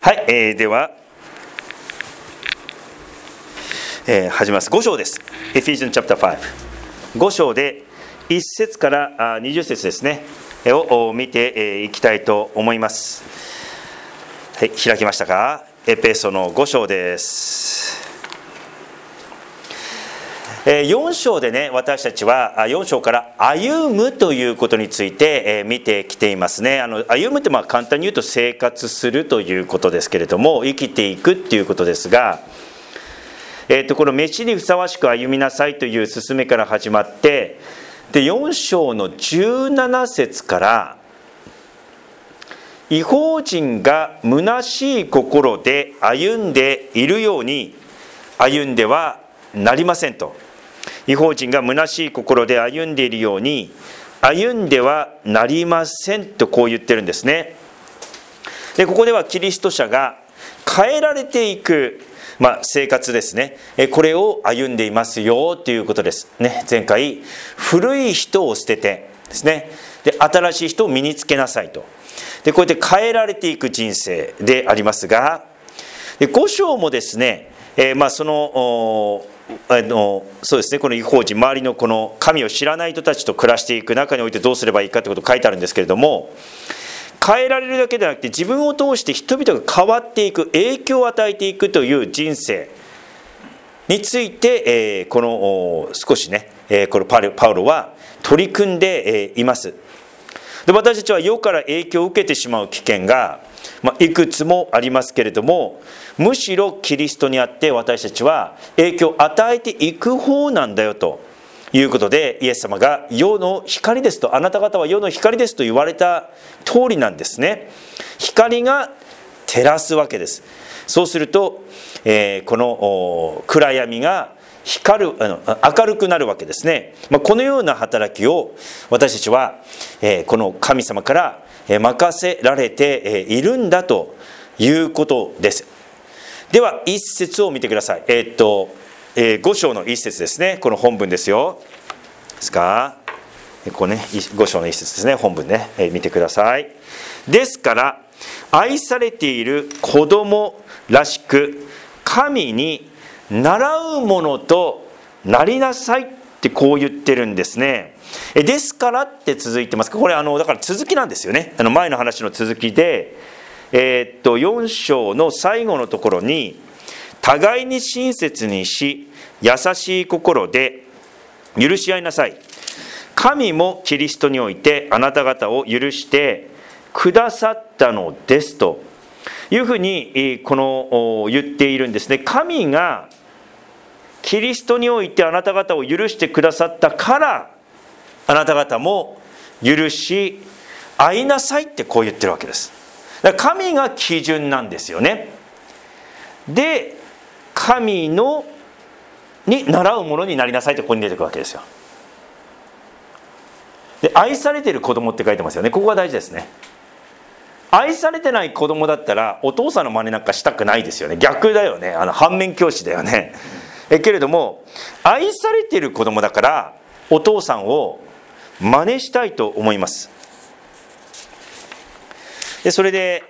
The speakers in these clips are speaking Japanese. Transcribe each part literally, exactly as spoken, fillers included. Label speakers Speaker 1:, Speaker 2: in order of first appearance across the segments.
Speaker 1: はい、えー、では、えー、始めます。ご章です。Ephesians chapter ご。ご章でいっ節からにじゅっ節ですね、を見ていきたいと思います。はい、開きましたか？エペソのご章です。よん章でね、私たちはよん章から歩むということについて見てきていますね。あの歩むってまあ簡単に言うと生活するということですけれども、生きていくっていうことですが、えー、とこの飯にふさわしく歩みなさいという勧めから始まって、でよん章のじゅうなな節から異邦人が虚しい心で歩んでいるように歩んではなりませんと。異邦人が虚しい心で歩んでいるように歩んではなりませんとこう言ってるんですね。でここではキリスト者が変えられていく、まあ、生活ですね、これを歩んでいますよということですね。前回古い人を捨ててですね、で新しい人を身につけなさいと。でこうやって変えられていく人生でありますが、でご章もですね、えー、まあそのあのそうですね、この異邦人、周りのこの神を知らない人たちと暮らしていく中においてどうすればいいかということが書いてあるんですけれども、変えられるだけでなくて自分を通して人々が変わっていく、影響を与えていくという人生について、えー、この少しね、えー、このパウロは取り組んでいます。で私たちは世から影響を受けてしまう危険が、まあ、いくつもありますけれども、むしろキリストにあって私たちは影響を与えていく方なんだよということで、イエス様が世の光ですと、あなた方は世の光ですと言われた通りなんですね。光が照らすわけです。そうすると、えー、この暗闇が光る、あの明るくなるわけですね。まあ、このような働きを私たちは、えー、この神様から任せられているんだということです。では一節を見てください。えー、っと、えー、ご章の一節ですね。この本文ですよ。ですか。ここね、ご章の一節ですね。本文ね、えー、見てください。ですから愛されている子供らしく神に習うものとなりなさいってこう言ってるんですね。ですからって続いてます。これあのだから続きなんですよね。あの前の話の続きで、えー、っとよん章の最後のところに、互いに親切にし優しい心で許し合いなさい。神もキリストにおいてあなた方を許してくださったのですというふうにこの言っているんですね。神がキリストにおいてあなた方を許してくださったから、あなた方も許し合いなさいってこう言ってるわけです。だから神が基準なんですよね。で神のに習うものになりなさいってここに出てくるわけですよ。で愛されている子供って書いてますよね。ここが大事ですね。愛されてない子供だったらお父さんの真似なんかしたくないですよね。逆だよね。あの反面教師だよね。えけれども愛されている子供だからお父さんを真似したいと思います。でそれで、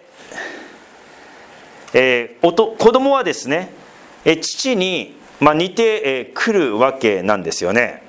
Speaker 1: えー、おと子供はですね、え父に、まあ、似てくるわけなんですよね。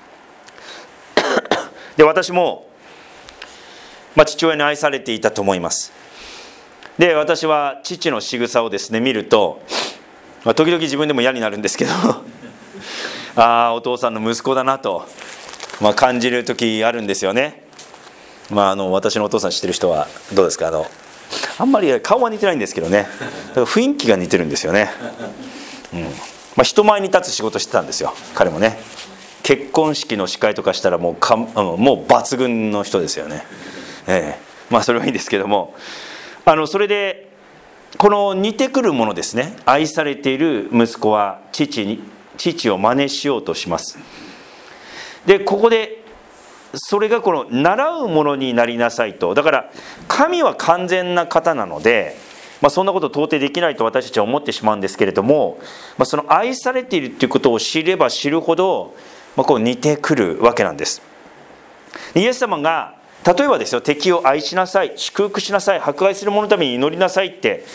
Speaker 1: で私も、まあ、父親に愛されていたと思います。で私は父の仕草をですね見ると、まあ、時々自分でも嫌になるんですけどああお父さんの息子だなと、まあ、感じる時あるんですよね。まあ、あの私のお父さん知ってる人はどうですか。あのあんまり顔は似てないんですけどね、だから雰囲気が似てるんですよね。うんまあ、人前に立つ仕事してたんですよ彼もね。結婚式の司会とかしたらもうかもう抜群の人ですよね。ええ、まあそれはいいんですけども、あのそれでこの似てくるものですね。愛されている息子は父に父を真似しようとします。でここでそれがこの習うものになりなさいと。だから神は完全な方なので、まあ、そんなこと到底できないと私たちは思ってしまうんですけれども、まあ、その愛されているということを知れば知るほど、まあ、こう似てくるわけなんです。イエス様が例えばですよ、敵を愛しなさい、祝福しなさい、迫害する者のために祈りなさいって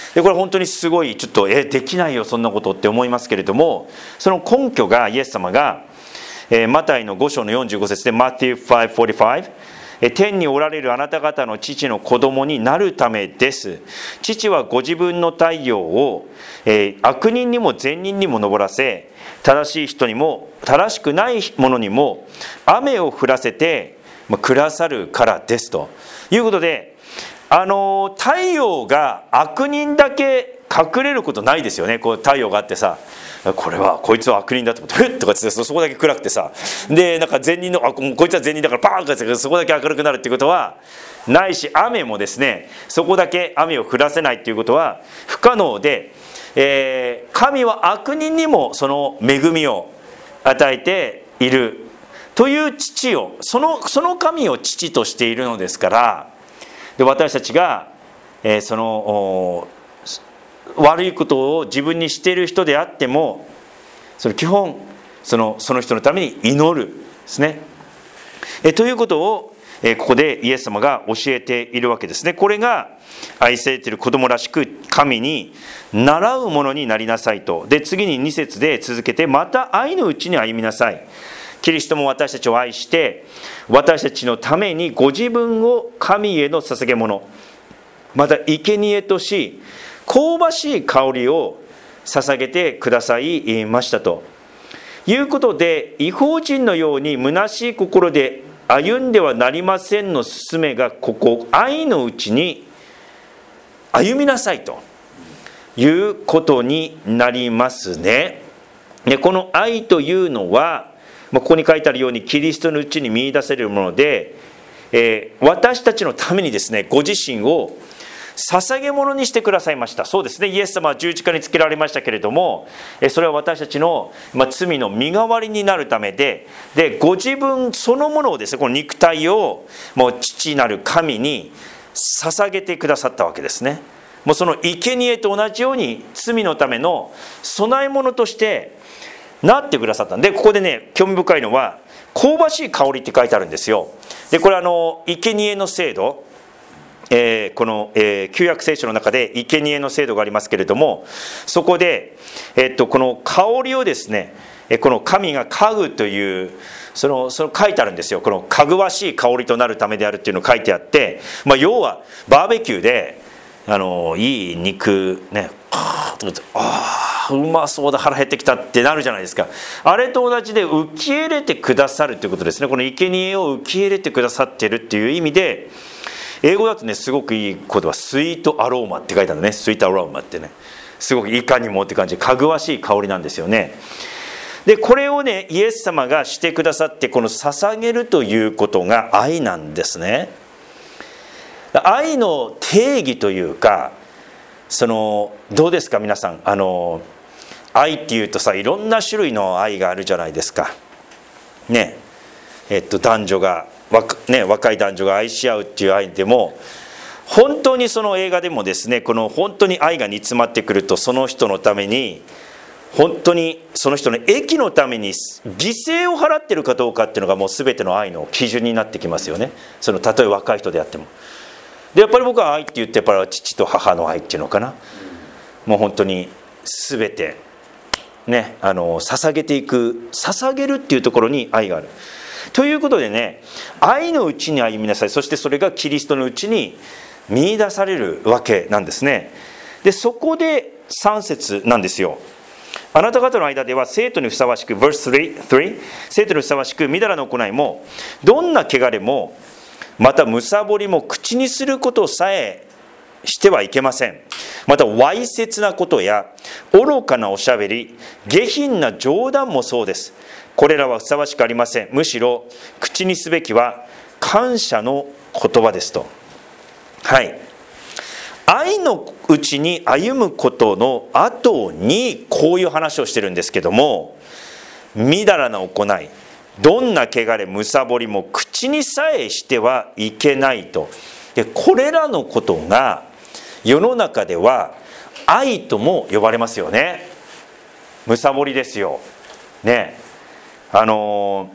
Speaker 1: でこれ本当にすごいちょっとえできないよそんなことって思いますけれども、その根拠がイエス様が、えー、マタイのご章のよんじゅうご節でマティファイブフォーティファイブ、え天におられるあなた方の父の子供になるためです。父はご自分の太陽を、えー、悪人にも善人にも昇らせ、正しい人にも正しくない者にも雨を降らせてくださるからですということで、あの太陽が悪人だけ隠れることないですよね。こう太陽があってさ、これはこいつは悪人だと思ってフッとかってそこだけ暗くてさ、でなんか善人のあこいつは善人だからパーンとかってそこだけ明るくなるっていうことはないし、雨もですねそこだけ雨を降らせないっていうことは不可能で、えー、神は悪人にもその恵みを与えているという父を、そのその神を父としているのですから、で私たちが、えー、その悪いことを自分にしている人であっても、その基本そのその人のために祈るですね。えということを、えここでイエス様が教えているわけですね。これが愛されている子供らしく神に習うものになりなさいと。で次にに節で続けて、また愛のうちに歩みなさい。キリストも私たちを愛して私たちのためにご自分を神への捧げ物、また生贄とし香ばしい香りを捧げてくださいましたということで、異邦人のように虚しい心で歩んではなりませんの勧めが、ここ愛のうちに歩みなさいということになりますね。でこの愛というのはここに書いてあるようにキリストのうちに見出せるもので、えー、私たちのためにですねご自身を捧げ物にしてくださいました。そうですね、イエス様は十字架につけられましたけれども、それは私たちの罪の身代わりになるためで、でご自分そのものをですね、この肉体をもう父なる神に捧げてくださったわけですね。もうその生贄と同じように罪のための供え物としてなってくださったんで、ここでね興味深いのは香ばしい香りって書いてあるんですよ。でこれあの生贄の制度、えー、この、えー、旧約聖書の中で生贄の制度がありますけれども、そこで、えー、っとこの香りをですね、この神が嗅ぐというそのその書いてあるんですよ。このかぐわしい香りとなるためであるっていうのが書いてあって、まあ、要はバーベキューであのいい肉ね、ああうまそうだ腹減ってきたってなるじゃないですか。あれと同じで受け入れてくださるということですね。この生贄を受け入れてくださっているっていう意味で、英語だとねすごくいい言葉、スイートアローマって書いてあるね。スイートアローマってね、すごくいかにもって感じでかぐわしい香りなんですよね。でこれをねイエス様がしてくださって、この捧げるということが愛なんですね。愛の定義というか、そのどうですか皆さん、あの愛っていうとさ、いろんな種類の愛があるじゃないですかね。えっと男女が若、ね、若い男女が愛し合うっていう愛でも、本当にその映画でもですね、この本当に愛が煮詰まってくると、その人のために本当にその人の益のために犠牲を払ってるかどうかっていうのがもう全ての愛の基準になってきますよね。そのたとえ若い人であっても。でやっぱり僕は愛って言ってやっぱり父と母の愛っていうのかな、もう本当に全てね、あの捧げていく、捧げるっていうところに愛があるということでね、愛のうちに歩みなさい。そしてそれがキリストのうちに見出されるわけなんですね。でそこでさん節なんですよ。あなた方の間では生徒にふさわしく verse 3, 生徒にふさわしくみだらの行いもどんな汚れもまたむさぼりも口にすることさえしてはいけません。またわいせつなことや愚かなおしゃべり、下品な冗談もそうです。これらはふさわしくありません。むしろ口にすべきは感謝の言葉ですと。はい、愛のうちに歩むことの後にこういう話をしてるんですけども、みだらな行い、どんな汚れむさぼりも口にさえしてはいけないと。でこれらのことが世の中では愛とも呼ばれますよね。むさぼりですよね。あの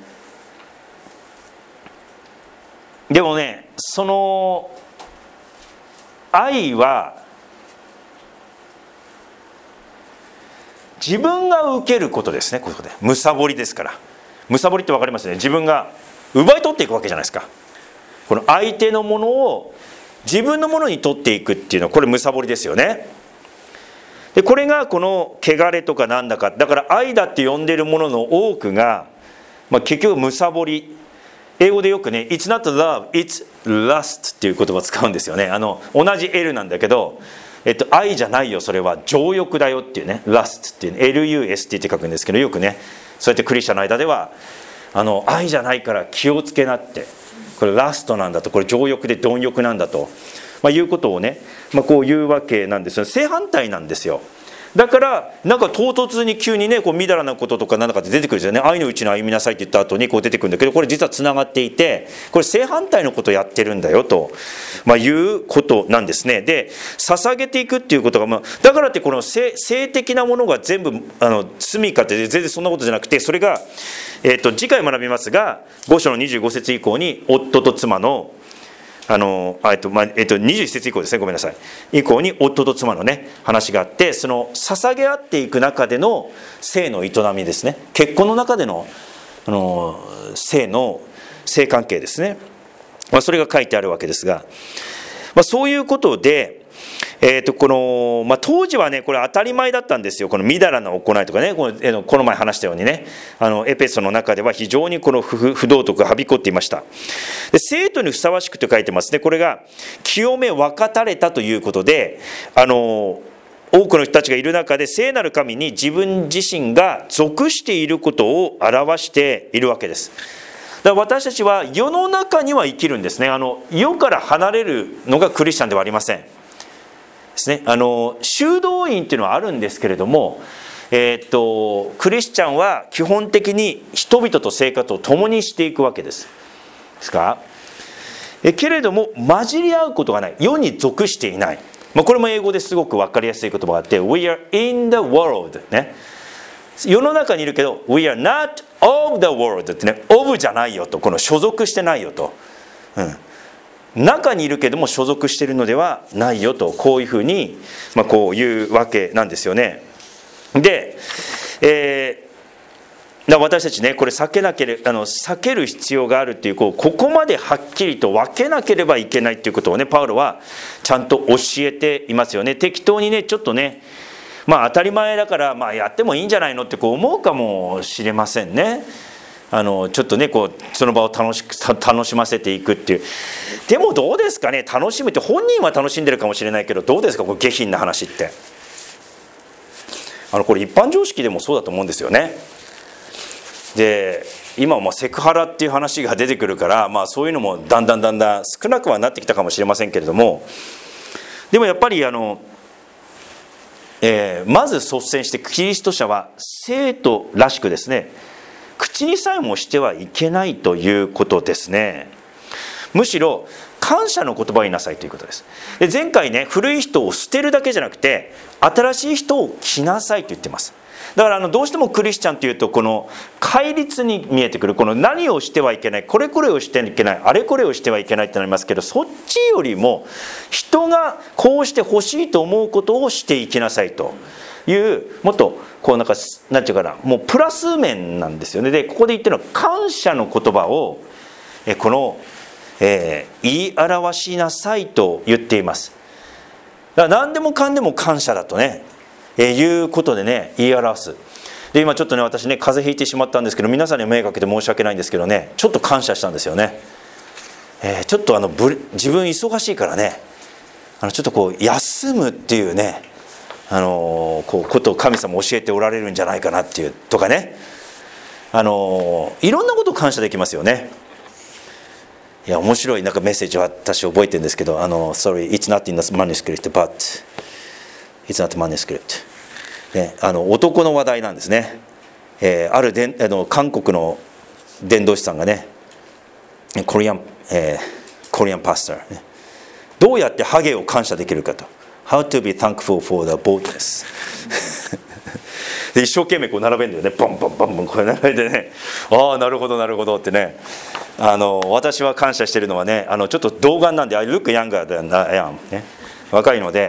Speaker 1: でもね、その愛は自分が受けることですね。ここでむさぼりですから。むさぼりって分かりますね。自分が奪い取っていくわけじゃないですか。この相手のものを自分のものに取っていくっていうのは、これむさぼりですよね。でこれがこの汚れとかなんだか、だから愛だって呼んでいるものの多くが、まあ、結局むさぼり。英語でよくね It's not love, it's lust っていう言葉を使うんですよね。あの同じ L なんだけど、えっと、愛じゃないよ、それは情欲だよっていうね、lust っていう、ね、エルユーエスティー って書くんですけど、よくねそうやってクリスチャンの間ではあの愛じゃないから気をつけなって、これラストなんだと、これ情欲で貪欲なんだと、まあ、いうことをね、まあ、こう言うわけなんですよ。正反対なんですよ。だからなんか唐突に急にねこうみだらなこととかなんだかって出てくるんですよね。愛のうちに歩みなさいって言った後にこう出てくるんだけど、これ実はつながっていて、これ正反対のことをやってるんだよと、まあ、いうことなんですね。で捧げていくっていうことが、まあ、だからってこの 性, 性的なものが全部あの罪かって全然そんなことじゃなくて、それが、えー、と次回学びますがご章のにじゅうご節以降に夫と妻のあのえっとまあえっと、にじゅういち節以降ですね、ごめんなさい、以降に夫と妻のね話があって、その捧げ合っていく中での性の営みですね、結婚の中での、あの性の性関係ですね、まあ、それが書いてあるわけですが、まあ、そういうことで、えーとこのまあ、当時はねこれ当たり前だったんですよ。このみだらな行いとかね、この、えー、この前話したようにね、あのエペソの中では非常にこの 不, 不道徳がはびこっていました。で生徒にふさわしくと書いてますね。これが清め分かたれたということで、あの多くの人たちがいる中で聖なる神に自分自身が属していることを表しているわけです。だから私たちは世の中には生きるんですね。あの世から離れるのがクリスチャンではありませんですね。あの修道院っていうのはあるんですけれども、えー、っとクリスチャンは基本的に人々と生活を共にしていくわけです。ですかえけれども混じり合うことがない、世に属していない、まあ、これも英語ですごく分かりやすい言葉があって We are in the world、ね、世の中にいるけど We are not of the world ってね、of じゃないよと、この所属してないよと、うん中にいるけども所属しているのではないよと、こういうふうに、まあ、こういうわけなんですよね。で、えー、だ私たちねこれ避けなければあの避ける必要があるっていう、こうここまではっきりと分けなければいけないっていうことをねパウロはちゃんと教えていますよね。適当にねちょっとねまあ当たり前だからまあやってもいいんじゃないのってこう思うかもしれませんね。あのちょっとねこうその場を楽し楽しませていくっていう。でもどうですかね、楽しむって本人は楽しんでるかもしれないけど、どうですかこれ下品な話って。あのこれ一般常識でもそうだと思うんですよね。で今はまあセクハラっていう話が出てくるから、まあ、そういうのもだんだんだんだん少なくはなってきたかもしれませんけれども、でもやっぱりあの、えー、まず率先してキリスト者は生徒らしくですね、口にさえもしてはいけないということですね。むしろ感謝の言葉を言いなさいということです。で前回ね古い人を捨てるだけじゃなくて新しい人を着なさいと言ってます。だからあのどうしてもクリスチャンというとこの戒律に見えてくる、この何をしてはいけない、これこれをしてはいけない、あれこれをしてはいけないってなりますけど、そっちよりも人がこうしてほしいと思うことをしていきなさいという、もっとこうなんかなんていうかな、もうプラス面なんですよね。でここで言ってるのは感謝の言葉をえこの、えー、言い表しなさいと言っています。だから何でもかんでも感謝だとね、えー、いうことでね言い表す。で今ちょっとね私ね風邪ひいてしまったんですけど、皆さんに迷惑かけて申し訳ないんですけどね、ちょっと感謝したんですよね。えー、ちょっとあのぶ自分忙しいからね、あのちょっとこう休むっていうね、あのー、こうことを神様教えておられるんじゃないかなっていうとかね、あのー、いろんなことを感謝できますよね。いや面白いなんかメッセージを私覚えてるんですけど、あの Sorry, it's not in the manuscript, but it's not manuscript、ね、あの男の話題なんですね。えー、あるであの韓国の伝道師さんがね、コリアン、えー、コリアンパスター、ね、どうやってハゲを感謝できるかと。How to be thankful for the boldness で一生懸命こう並べるんだよね、ボンボンボンボンこれ並べてね、ああなるほどなるほどってね、あの私は感謝してるのはね、あのちょっと童顔なんで I look younger than I am、ね、若いので、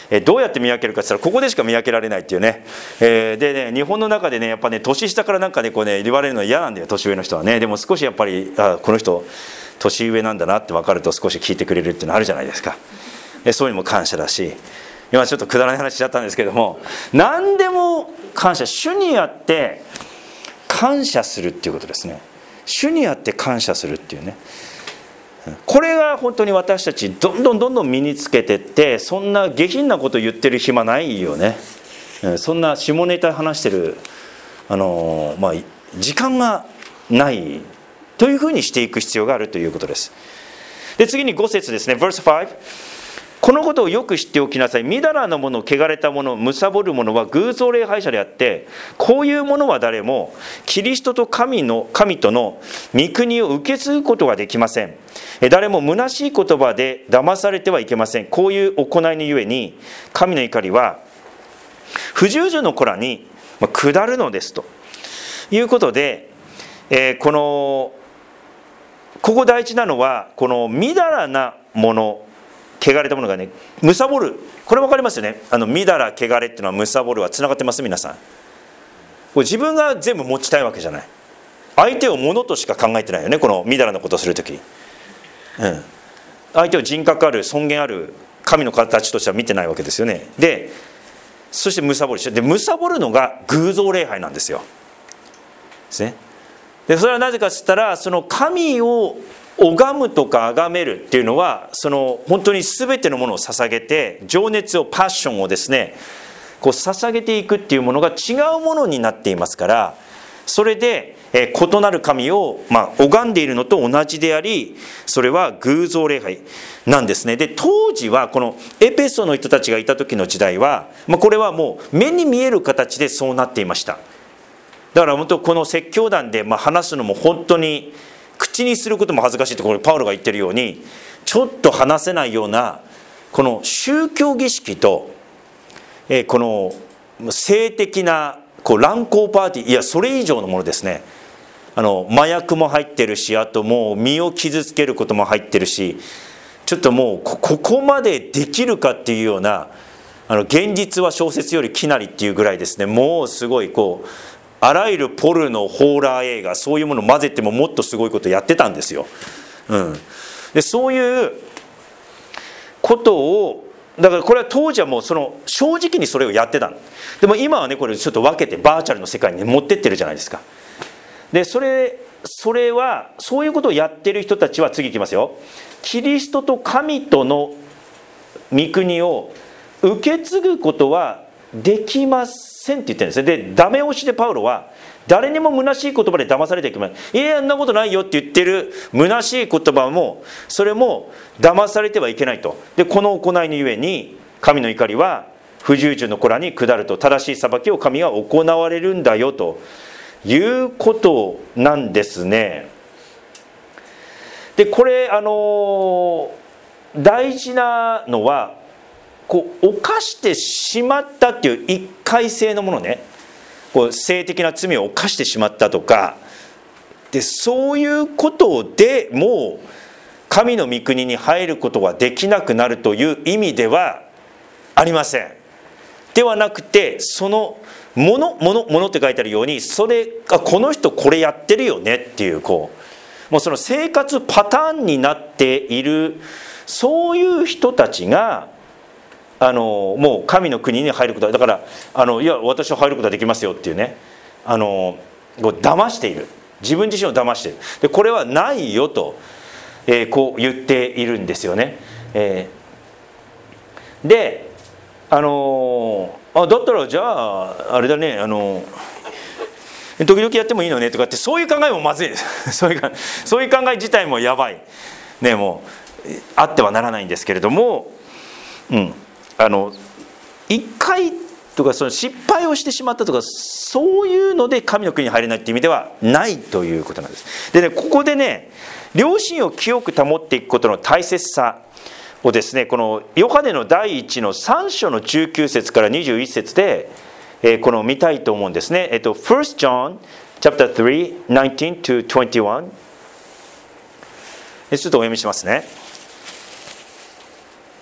Speaker 1: えどうやって見分けるかって言ったらここでしか見分けられないっていうね、えー、でね日本の中でねやっぱね年下からなんかねこうね言われるのは嫌なんだよ、年上の人はね。でも少しやっぱりあこの人年上なんだなって分かると少し聞いてくれるっていうのあるじゃないですか。でそういうのも感謝だし、今ちょっとくだらない話しちゃったんですけども、何でも感謝、主にあって感謝するっていうことですね。主にあって感謝するっていうね、これが本当に私たちどんどんどんどん身につけてって、そんな下品なこと言ってる暇ないよね。そんな下ネタ話してるあの、まあ、時間がないというふうにしていく必要があるということです。で次にご節ですね、 verse ご、このことをよく知っておきなさい。みだらなもの、汚れたもの、むさぼるものは偶像礼拝者であって、こういうものは誰もキリストと神の神との御国を受け継ぐことができません。誰も虚しい言葉で騙されてはいけません。こういう行いのゆえに神の怒りは不従順の子らに下るのですということで、えー、このここ大事なのは、このみだらなもの、汚れたものがね、むさぼる、これ分かりますよね。あのみだら、汚れっていうのは、むさぼるはつながってます皆さん。これ自分が全部持ちたいわけじゃない。相手を物としか考えてないよね、このみだらなことをするとき、うん、相手を人格ある、尊厳ある神の形としては見てないわけですよね。でそしてむさぼるで、むさぼるのが偶像礼拝なんですよ。ですね。でそれはなぜかといったら、その神を拝むとか崇めるっていうのは、その本当に全てのものを捧げて、情熱を、パッションをですねこう捧げていくっていうものが違うものになっていますから、それで、えー、異なる神を、まあ、拝んでいるのと同じであり、それは偶像礼拝なんですね。で当時はこのエペソの人たちがいた時の時代は、まあ、これはもう目に見える形でそうなっていました。だから本当この説教団でまあ話すのも本当に口にすることも恥ずかしいところ、パウロが言ってるようにちょっと話せないようなこの宗教儀式と、えー、この性的なこう乱交パーティー、いやそれ以上のものですね。あの麻薬も入ってるし、あともう身を傷つけることも入ってるし、ちょっともう こ, ここまでできるかっていうような、あの現実は小説より奇なりっていうぐらいですね、もうすごいこうあらゆるポルノ、ホーラー映画、そういうものを混ぜてももっとすごいことやってたんですよ、うん、でそういうことを、だからこれは当時はもうその正直にそれをやってたの。でも今はねこれちょっと分けてバーチャルの世界に持ってってるじゃないですか。でそれそれはそういうことをやってる人たちは、次いきますよ、キリストと神との御国を受け継ぐことはできませんって言ってるんですね。でダメ押しでパウロは、誰にも虚しい言葉で騙されてはいけない、いやあんなことないよって言ってる虚しい言葉も、それも騙されてはいけないと。でこの行いのゆえに神の怒りは不従順の子らに下ると、正しい裁きを神が行われるんだよということなんですね。でこれあの大事なのは、こう犯してしまったっていう一回性のものね、こう性的な罪を犯してしまったとかで、そういうことでもう神の御国に入ることはできなくなるという意味ではありません。ではなくて、そのものものものって書いてあるように、それがこの人これやってるよねっていう、こうもうその生活パターンになっている、そういう人たちがあのもう神の国に入ることだから、あのいや私は入ることができますよっていうね、あのこう騙している、自分自身を騙している。でこれはないよと、えー、こう言っているんですよね。えー、であのあだったらじゃああれだね、あの時々やってもいいのねとかって、そういう考えもまずいですそういう考え、そういう考え自体もやばいね、もうあってはならないんですけれども、うんあの一回とかその失敗をしてしまったとか、そういうので神の国に入れないっていう意味ではないということなんです。でね、ここでね、良心を清く保っていくことの大切さをですね、このヨハネの第一のさん章のじゅうきゅう節からにじゅういち節で、えー、この見たいと思うんですね。えっと First John chapter three nineteen to twenty-one、 ちょっとお読みしますね。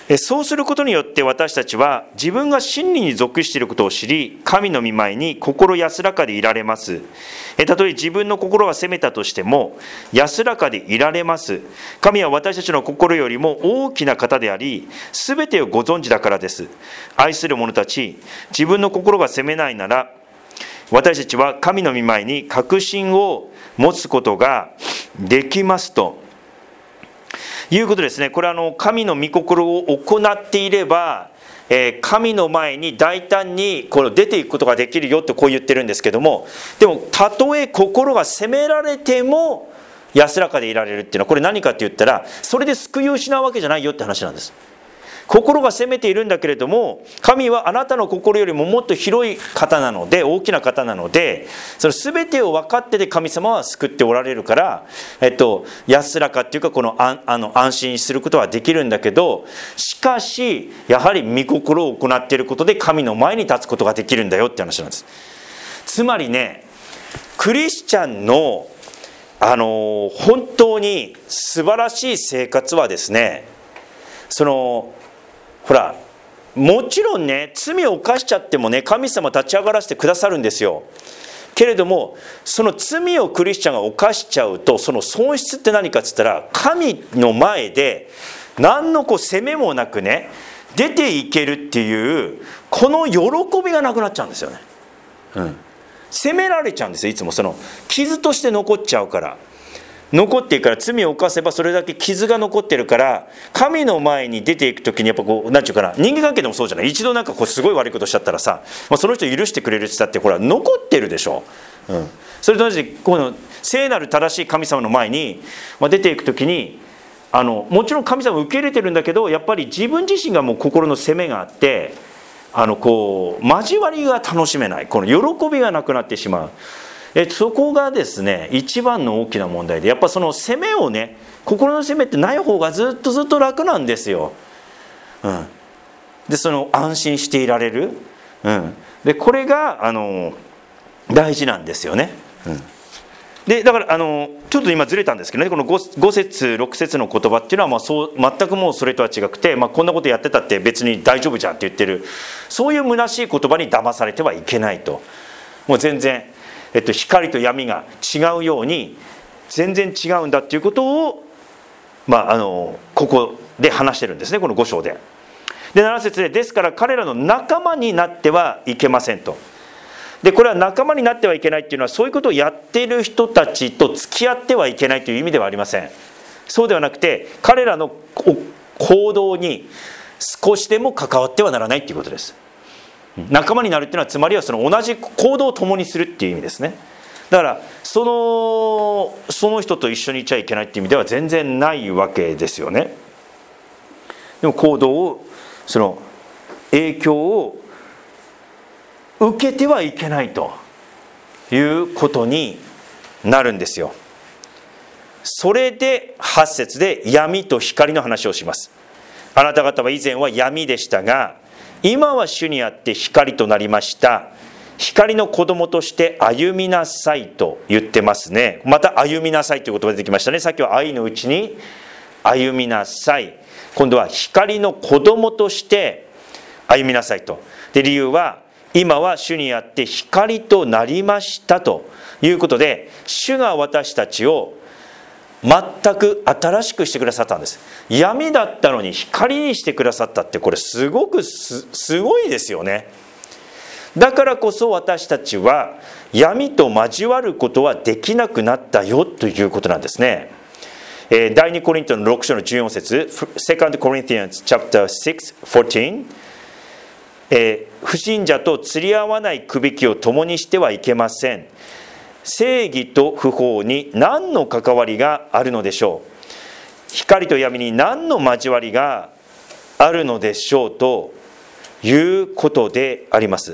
Speaker 1: そうすることによって私たちは自分が真理に属していることを知り、神の御前に心安らかでいられます。たとえ自分の心が責めたとしても安らかでいられます。神は私たちの心よりも大きな方であり、すべてをご存知だからです。愛する者たち、自分の心が責めないなら、私たちは神の御前に確信を持つことができますということですね。これはあの神の御心を行っていれば、えー、神の前に大胆にこの出ていくことができるよとこう言ってるんですけども、でもたとえ心が責められても安らかでいられるっていうのは、これ何かって言ったら、それで救いを失うわけじゃないよって話なんです。心が責めているんだけれども、神はあなたの心よりももっと広い方なので、大きな方なので、その全てを分かってて神様は救っておられるから、えっと、安らかっていうかこのああの安心することはできるんだけど、しかしやはり御心を行っていることで神の前に立つことができるんだよって話なんです。つまりね、クリスチャンのあの本当に素晴らしい生活はですね、そのほら、もちろんね、罪を犯しちゃってもね、神様立ち上がらせてくださるんですよ。けれども、その罪をクリスチャンが犯しちゃうと、その損失って何かって言ったら、神の前で何のこう責めもなくね、出ていけるっていうこの喜びがなくなっちゃうんですよね。うん、責められちゃうんですよ。いつもその傷として残っちゃうから。残っているから、罪を犯せばそれだけ傷が残ってるから、神の前に出ていくときにやっぱこう、なんていうかな、人間関係でもそうじゃない。一度なんかこうすごい悪いことしちゃったらさ、まあ、その人許してくれるって言ったってほら残ってるでしょ。うん、それと同時にこの聖なる正しい神様の前に、まあ、出ていくときに、あのもちろん神様を受け入れてるんだけど、やっぱり自分自身がもう心の責めがあって、あのこう交わりが楽しめない、この喜びがなくなってしまう。えそこがですね、一番の大きな問題で、やっぱその責めをね、心の責めってない方がずっとずっと楽なんですよ。うん、でその安心していられる、うん、でこれがあの大事なんですよね。うん、でだからあのちょっと今ずれたんですけどね、この 5, 5節ろく節の言葉っていうのはまあそう全くもうそれとは違くて、まあ、こんなことやってたって別に大丈夫じゃんって言ってる、そういう虚しい言葉に騙されてはいけないと。もう全然えっと、光と闇が違うように全然違うんだっていうことを、まあ、あのここで話してるんですね、このご章で。でなな節で、ですから彼らの仲間になってはいけませんと。でこれは仲間になってはいけないっていうのは、そういうことをやっている人たちと付き合ってはいけないという意味ではありません。そうではなくて、彼らの行動に少しでも関わってはならないっていうことです。仲間になるっていうのは、つまりはその同じ行動を共にするっていう意味ですね。だからそのその人と一緒にいちゃいけないっていう意味では全然ないわけですよね。でも行動を、その影響を受けてはいけないということになるんですよ。それではち節で闇と光の話をします。あなた方は以前は闇でしたが、今は主にあって光となりました。光の子供として歩みなさいと言ってますね。また歩みなさいという言葉が出てきましたね。さっきは愛のうちに歩みなさい。今度は光の子供として歩みなさいと。で理由は、今は主にあって光となりましたということで、主が私たちを全く新しくしてくださったんです。闇だったのに光にしてくださったって、これすごく す, すごいですよね。だからこそ私たちは闇と交わることはできなくなったよということなんですね。えー、第二コリントのろく章のじゅうよん節、セカンド Corinthians chapter six fourteen、えー、不信者と釣り合わないくびきを共にしてはいけません。正義と不法に何の関わりがあるのでしょう。光と闇に何の交わりがあるのでしょうということであります。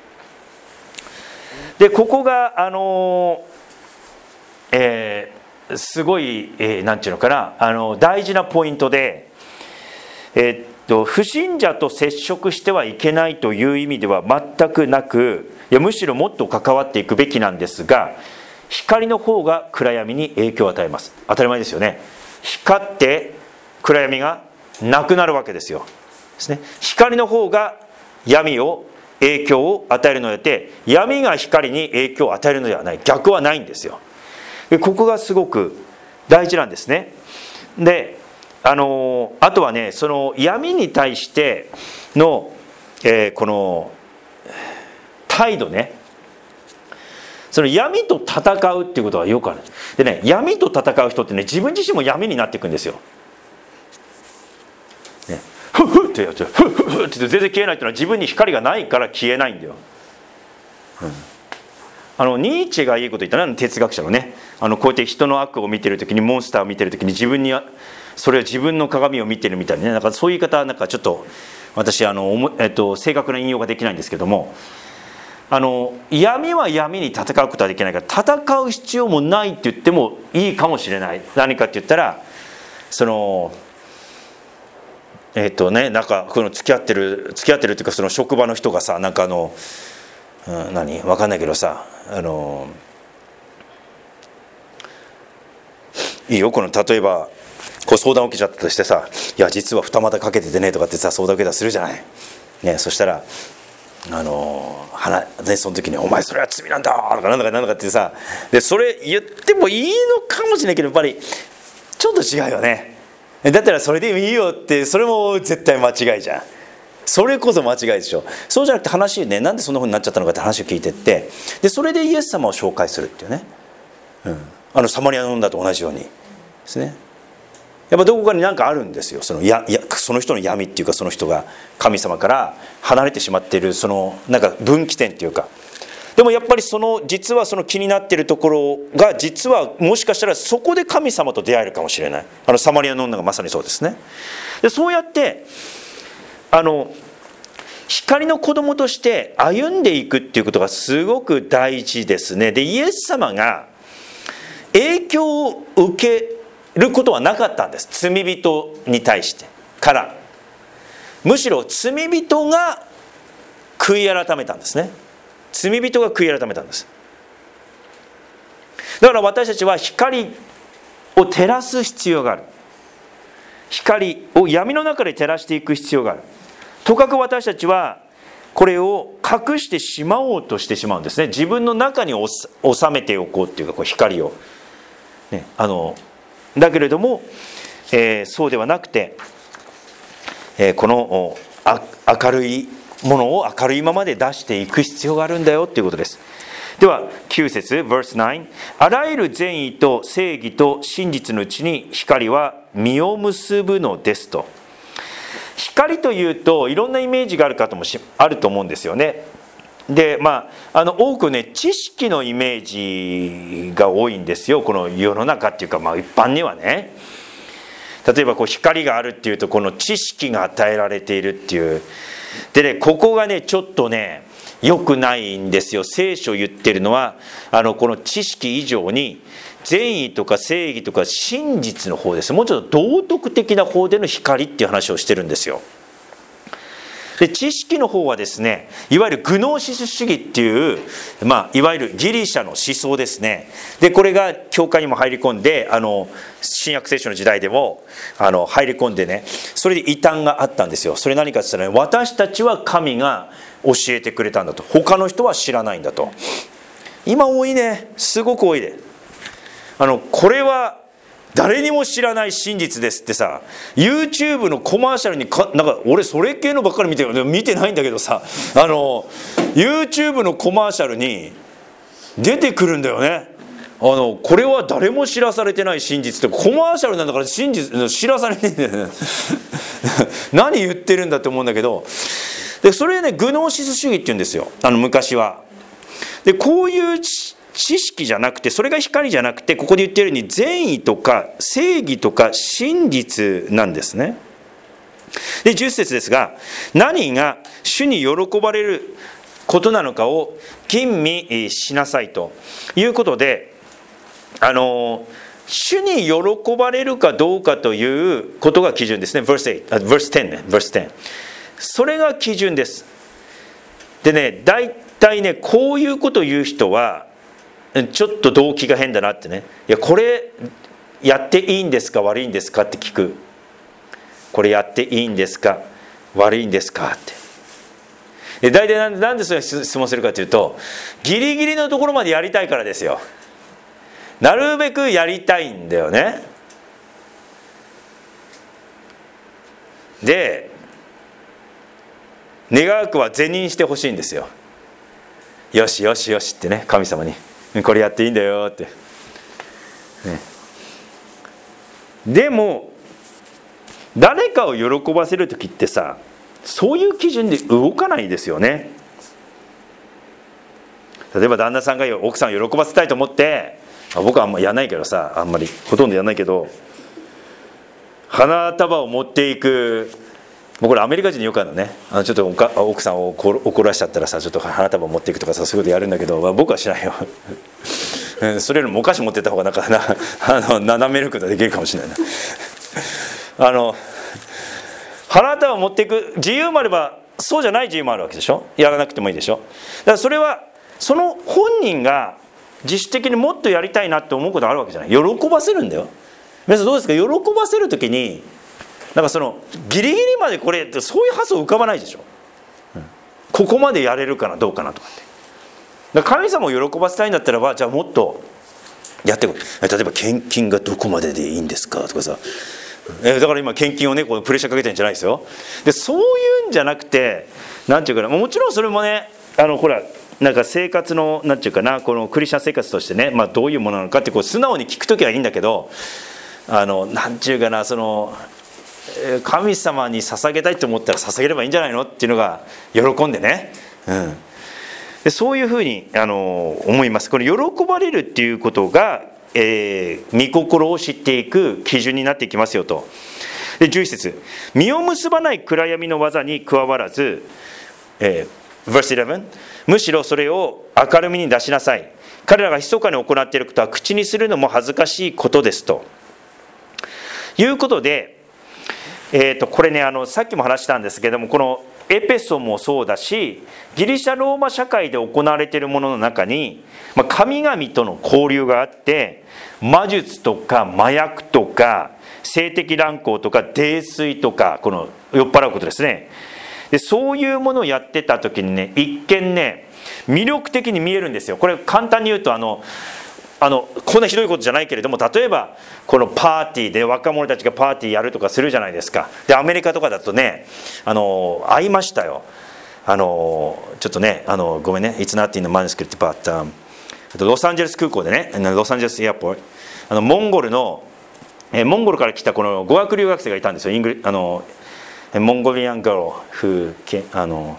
Speaker 1: でここがあの、えー、すごい、えー、なんていうのかな、あの大事なポイントで、えー、っと不信者と接触してはいけないという意味では全くなく、いやむしろもっと関わっていくべきなんですが、光の方が暗闇に影響を与えます。当たり前ですよね。光って暗闇がなくなるわけですよ。ですね、光の方が闇を影響を与えるのであって、闇が光に影響を与えるのではない、逆はないんですよ。でここがすごく大事なんですね。であのあとはね、その闇に対しての、えー、この態度ね、その闇と戦うっていうことはよくある。でね、闇と戦う人ってね、自分自身も闇になっていくんですよ。ね、ふふってやってふふって全然消えないっていうのは自分に光がないから消えないんだよ。うん、あのニーチェがいいこと言ったね、哲学者のね、あのこうやって人の悪を見てるときに、モンスターを見てるときに自分にそれは自分の鏡を見てるみたいにね、なんかそういう言い方はなんかちょっと私あの、えっと、正確な引用ができないんですけども、あの闇は闇に戦うことはできないから戦う必要もないって言ってもいいかもしれない。何かって言ったら、そのえっとね、なんかこの付き合ってる付き合ってるっていうか、その職場の人がさ、なんかあの、うん、何分かんないけどさ、あのいいよ、この例えばこう相談を受けちゃったとしてさ、いや実は二股かけててねとかってさ相談を受けたりするじゃない、ね、そしたらあのね、その時に「お前それは罪なんだ」とかなんだかなんだかってさ、でそれ言ってもいいのかもしれないけど、やっぱりちょっと違うよね。だったらそれでいいよって、それも絶対間違いじゃん。それこそ間違いでしょ。そうじゃなくて話ね、なんでそんな風になっちゃったのかって話を聞いてって、でそれでイエス様を紹介するっていうね、うん、あのサマリアの女と同じようにですね。やっぱどこかに何かあるんですよ。そのややその人の闇っていうか、その人が神様から離れてしまっているそのなんか分岐点っていうか、でもやっぱりその実はその気になっているところが、実はもしかしたらそこで神様と出会えるかもしれない。あのサマリアの女がまさにそうですね。でそうやってあの光の子供として歩んでいくっていうことがすごく大事ですね。でイエス様が影響を受けることはなかったんです、罪人に対してから。むしろ罪人が悔い改めたんですね。罪人が悔い改めたんです。だから私たちは光を照らす必要がある。光を闇の中で照らしていく必要がある。とかく私たちはこれを隠してしまおうとしてしまうんですね。自分の中に収めておこうっていうか、こう光を、ね、あのだけれども、えー、そうではなくて、えー、このあ明るいものを明るいままで出していく必要があるんだよということです。ではきゅう節 verse ナイン、 あらゆる善意と正義と真実のうちに光は実を結ぶのですと。光というといろんなイメージがある方もしあると思うんですよね。でまあ、あの多くね知識のイメージが多いんですよ、この世の中っていうか、まあ、一般にはね。例えばこう光があるっていうと、この知識が与えられているっていうでね、ここがねちょっとね良くないんですよ。聖書言ってるのは、あのこの知識以上に善意とか正義とか真実の方です。もうちょっと道徳的な方での光っていう話をしてるんですよ。で知識の方はですね、いわゆるグノーシス主義っていう、まあ、いわゆるギリシャの思想ですね。でこれが教会にも入り込んで、あの新約聖書の時代でもあの入り込んでね、それで異端があったんですよ。それ何かって言ったら、ね、私たちは神が教えてくれたんだと、他の人は知らないんだと。今多いね、すごく多いで、あのこれは誰にも知らない真実ですってさ、 YouTube のコマーシャルにか、なんか俺それ系のばっかり見てる、見てないんだけどさ、あの YouTube のコマーシャルに出てくるんだよね。あのこれは誰も知らされてない真実って、コマーシャルなんだから真実知らされてんだよね何言ってるんだって思うんだけど、でそれねグノーシス主義って言うんですよ、あの昔は。でこういう知識じゃなくて、それが光じゃなくて、ここで言っているように善意とか正義とか真実なんですね。でじゅっ節ですが、何が主に喜ばれることなのかを吟味しなさいということで、あの主に喜ばれるかどうかということが基準ですね。verse 8、verse 10ね、verse 10、それが基準です。でね、大体ねこういうことを言う人はちょっと動機が変だなってね、いやこれやっていいんですか悪いんですかって聞く。 これやっていいんですか悪いんですかって。で大体なんで、なんでそういう質問するかというと、ギリギリのところまでやりたいからですよ。なるべくやりたいんだよね。で願わくは是認してほしいんですよ。よしよしよしってね、神様にこれやっていいんだよって、ね、でも誰かを喜ばせる時ってさ、そういう基準で動かないですよね。例えば旦那さんが奥さんを喜ばせたいと思って、僕はあんまやらないけどさ、あんまりほとんどやらないけど、花束を持っていく、もうこれアメリカ人によくあるのね。あのちょっとおか奥さんを怒らしちゃったらさ、ちょっと花束を持っていくとかさ、そういうことやるんだけど、まあ、僕はしないよそれよりもお菓子持ってった方がなんかなあの斜めることができるかもしれないなあの花束を持っていく自由もあれば、そうじゃない自由もあるわけでしょ。やらなくてもいいでしょ。だからそれはその本人が自主的にもっとやりたいなって思うことがあるわけじゃない。喜ばせるんだよ。皆さんどうですか、喜ばせるときになんかそのギリギリまでこれってそういう発想浮かばないでしょ、うん、ここまでやれるかなどうかなとかって。だから神様を喜ばせたいんだったらば、じゃあもっとやってくる。例えば献金がどこまででいいんですかとかさ、えだから今献金をねこうプレッシャーかけてるんじゃないですよ。でそういうんじゃなくて、なんていうかな、もちろんそれもね、あのほらなんか生活のなんていうかな、このクリスチャン生活としてね、まあ、どういうものなのかってこう素直に聞くときはいいんだけど、あのなんていうかな、その神様に捧げたいと思ったら捧げればいいんじゃないのっていうのが喜んでね、うん、でそういうふうにあの思います。これ喜ばれるっていうことが、えー、御心を知っていく基準になっていきますよと。でじゅういち節、実を結ばない暗闇の技に加わらず、えー、verse じゅういち、むしろそれを明るみに出しなさい。彼らが密かに行っていることは口にするのも恥ずかしいことですということで、えー、とこれね、あのさっきも話したんですけども、このエペソもそうだし、ギリシャローマ社会で行われているものの中に、まあ、神々との交流があって、魔術とか麻薬とか性的乱行とか泥酔とか、この酔っ払うことですね。でそういうものをやってた時にね、一見ね魅力的に見えるんですよ。これ簡単に言うと、あのあのこんなひどいことじゃないけれども、例えばこのパーティーで若者たちがパーティーやるとかするじゃないですか。でアメリカとかだとね、あの会いましたよ。あのちょっとね、あのごめんね、It's not in the manuscript but、um, ロサンゼルス空港でね、ロサンゼルスエアポート、あのモンゴルのえモンゴルから来たこの語学留学生がいたんですよ。イングリあのモンゴリアンガール who, あの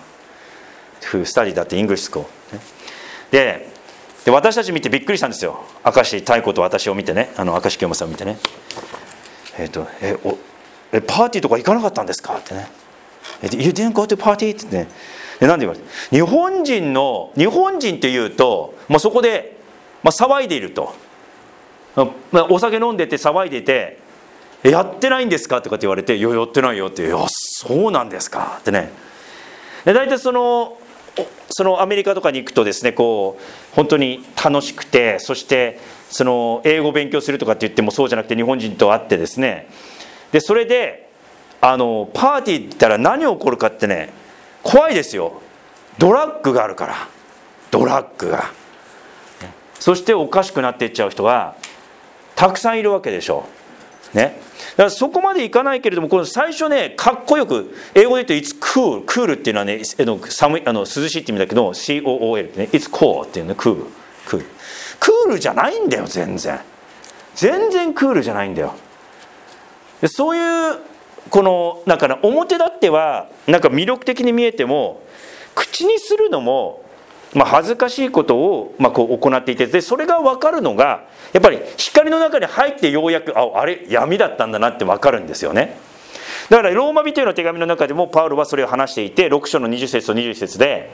Speaker 1: who studied at English school でで私たち見てびっくりしたんですよ。明石太鼓と私を見てね、あの明石清正さんを見てね、えっ、ー、とえおえパーティーとか行かなかったんですかってね、You didn't go to party? ってね、でなんで言われて、日本人の日本人っていうと、まあ、そこで、まあ、騒いでいると、まあ、お酒飲んでて騒いでて、やってないんですかとかって言われて、いややってないよって、いやそうなんですかってね。で大体そのそのアメリカとかに行くとですね、こう本当に楽しくて、そしてその英語を勉強するとかって言ってもそうじゃなくて、日本人と会ってですね、でそれであのパーティー行ったら何起こるかってね、怖いですよ。ドラッグがあるから、ドラッグが、そしておかしくなっていっちゃう人がたくさんいるわけでしょうね。だからそこまでいかないけれども、この最初ね、かっこよく英語で言うと It's cool、クールっていうのはね、寒い、あの涼しいって意味だけど シーオーオーエル ってね、It's cool っていうね、クールクールクールじゃないんだよ。全然全然クールじゃないんだよ。でそういうこのなんかね、表立ってはなんか魅力的に見えても、口にするのもまあ恥ずかしいことをまあこう行っていて、でそれが分かるのがやっぱり光の中に入ってようやく、ああれ闇だったんだなって分かるんですよね。だからローマ人への手紙の中でもパウロはそれを話していて、ろく章のにじゅっ節とにじゅういち節で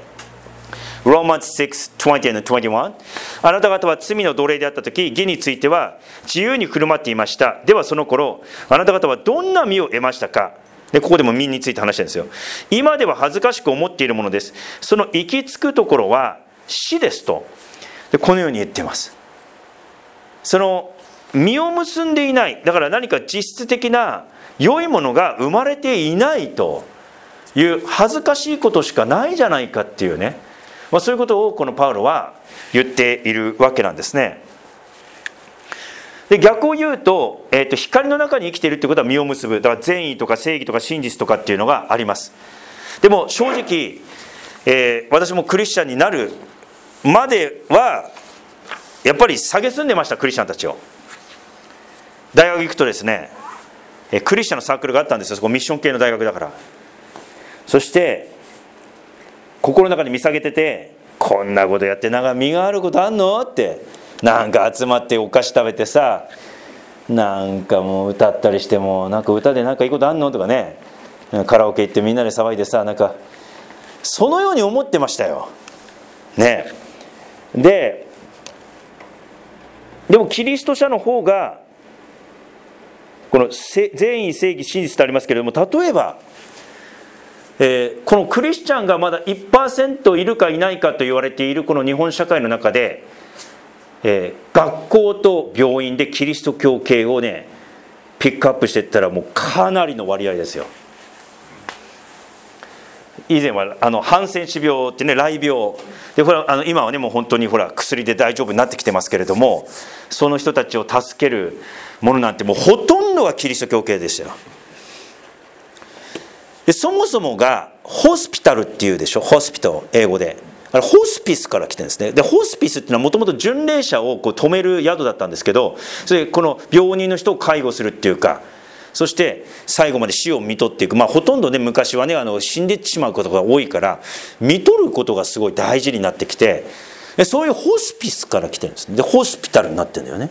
Speaker 1: Romans シックス、にじゅう and にじゅういち、あなた方は罪の奴隷であった時、義については自由に振る舞っていました。ではその頃あなた方はどんな義を得ましたか。でここでも義について話してるんですよ。今では恥ずかしく思っているものです。その行き着くところは死ですと、でこのように言っています。その実を結んでいない、だから何か実質的な良いものが生まれていないという恥ずかしいことしかないじゃないかっていうね、まあ、そういうことをこのパウロは言っているわけなんですね。で逆を言うと、えーと、光の中に生きているってことは実を結ぶ、だから善意とか正義とか真実とかっていうのがあります。でも正直、えー、私もクリスチャンになるまではやっぱり蔑んでました、クリスチャンたちを。大学行くとですね、クリスチャンのサークルがあったんですよ。そこミッション系の大学だから。そして心の中に見下げてて、こんなことやってなんか身があることあんのって、なんか集まってお菓子食べてさ、なんかもう歌ったりしても、なんか歌でなんかいいことあんのとかね、カラオケ行ってみんなで騒いでさ、なんかそのように思ってましたよね。ででもキリスト者の方がこの善意正義真実とありますけれども、例えば、えー、このクリスチャンがまだ いちパーセント いるかいないかと言われているこの日本社会の中で、えー、学校と病院でキリスト教系をねピックアップしていったらもうかなりの割合ですよ。以前はあのハンセン氏病ってね、雷病で、ほらあの今はねもう本当にほら薬で大丈夫になってきてますけれども、その人たちを助けるものなんてもうほとんどがキリスト教系でしたよ。でそもそもがホスピタルっていうでしょ、ホスピタル英語で、あれホスピスから来てるんですね。でホスピスっていうのはもともと巡礼者をこう止める宿だったんですけど、それでこの病人の人を介護するっていうか、そして最後まで死を見とっていく、まあほとんどね昔はねあの死んでしまうことが多いから見とることがすごい大事になってきて、そういうホスピスから来てるんです。でホスピタルになってるんだよね。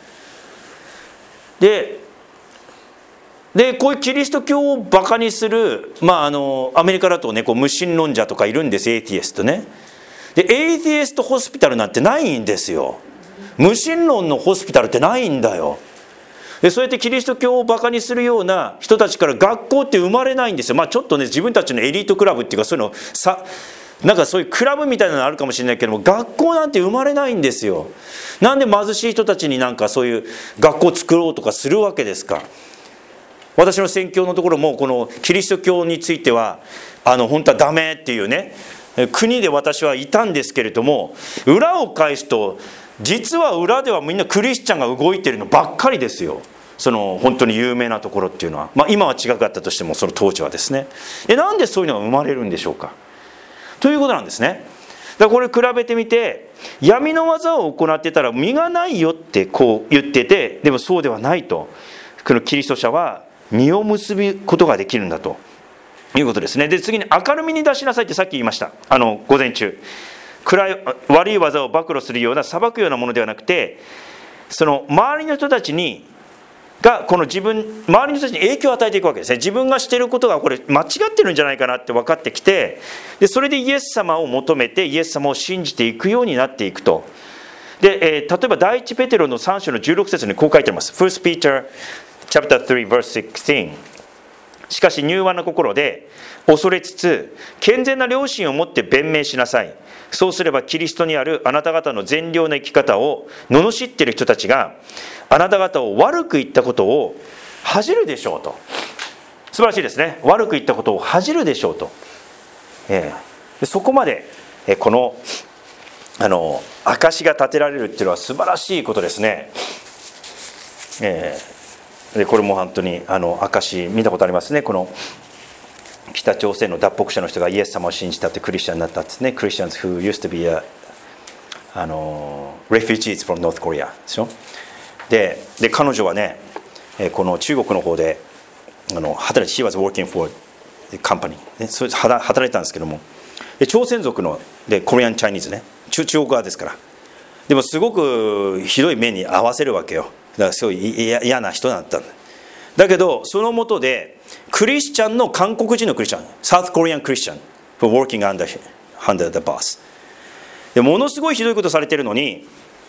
Speaker 1: ででこういうキリスト教をバカにする、まあ、あのアメリカだとねこう無神論者とかいるんです、エイティエストね。でエイティエストホスピタルなんてないんですよ。無神論のホスピタルってないんだよ。でそうやってキリスト教をバカにするような人たちから学校って生まれないんですよ。まあちょっとね自分たちのエリートクラブっていうかそういうのさ、なんかそういうクラブみたいなのあるかもしれないけども、学校なんて生まれないんですよ。なんで貧しい人たちになんかそういう学校を作ろうとかするわけですか。私の宣教のところもこのキリスト教についてはあの本当はダメっていうね国で私はいたんですけれども、裏を返すと実は裏ではみんなクリスチャンが動いてるのばっかりですよ。その本当に有名なところっていうのは、まあ、今は違かったとしてもその当時はですね。えなんでそういうのが生まれるんでしょうかということなんですね。だからこれ比べてみて、闇の技を行ってたら実がないよってこう言ってて、でもそうではないと、このキリスト者は実を結ぶことができるんだということですね。で次に明るみに出しなさいってさっき言いました。あの午前中、暗い悪い技を暴露するような裁くようなものではなくて、その周りの人たちにがこの自分周りの人たちに影響を与えていくわけですね。自分がしていることがこれ間違ってるんじゃないかなって分かってきて、でそれでイエス様を求めてイエス様を信じていくようになっていくと。で、えー、例えば第一ペテロのさん章のじゅうろく節にこう書いてます。 First Peter chapter three verse sixteen。 しかし柔和な心で恐れつつ健全な良心を持って弁明しなさい。そうすればキリストにあるあなた方の善良な生き方を罵っている人たちがあなた方を悪く言ったことを恥じるでしょうと。素晴らしいですね。悪く言ったことを恥じるでしょうと、えー、でそこまで、えー、このあの証が立てられるっていうのは素晴らしいことですね。えー、でこれも本当にあの証見たことありますね。この北朝鮮の脱北者の人がイエス様を信じたってクリスチャンになったんですね。クリスチャンズ who used to be a あの refugees from North Korea でしょ。で, で彼女はね、この中国の方であの働いて She was working for the company、ね、それで働いてたんですけども、で朝鮮族のでコリアンチャイニーズね、中中国側ですから、でもすごくひどい目に遭わせるわけよ。だからすごい嫌な人だったんだ。だけどその下でクリスチャンの韓国人のクリスチャン、サウスコリアンクリスチャン who are working under, under the boss でものすごいひどいことされてるのに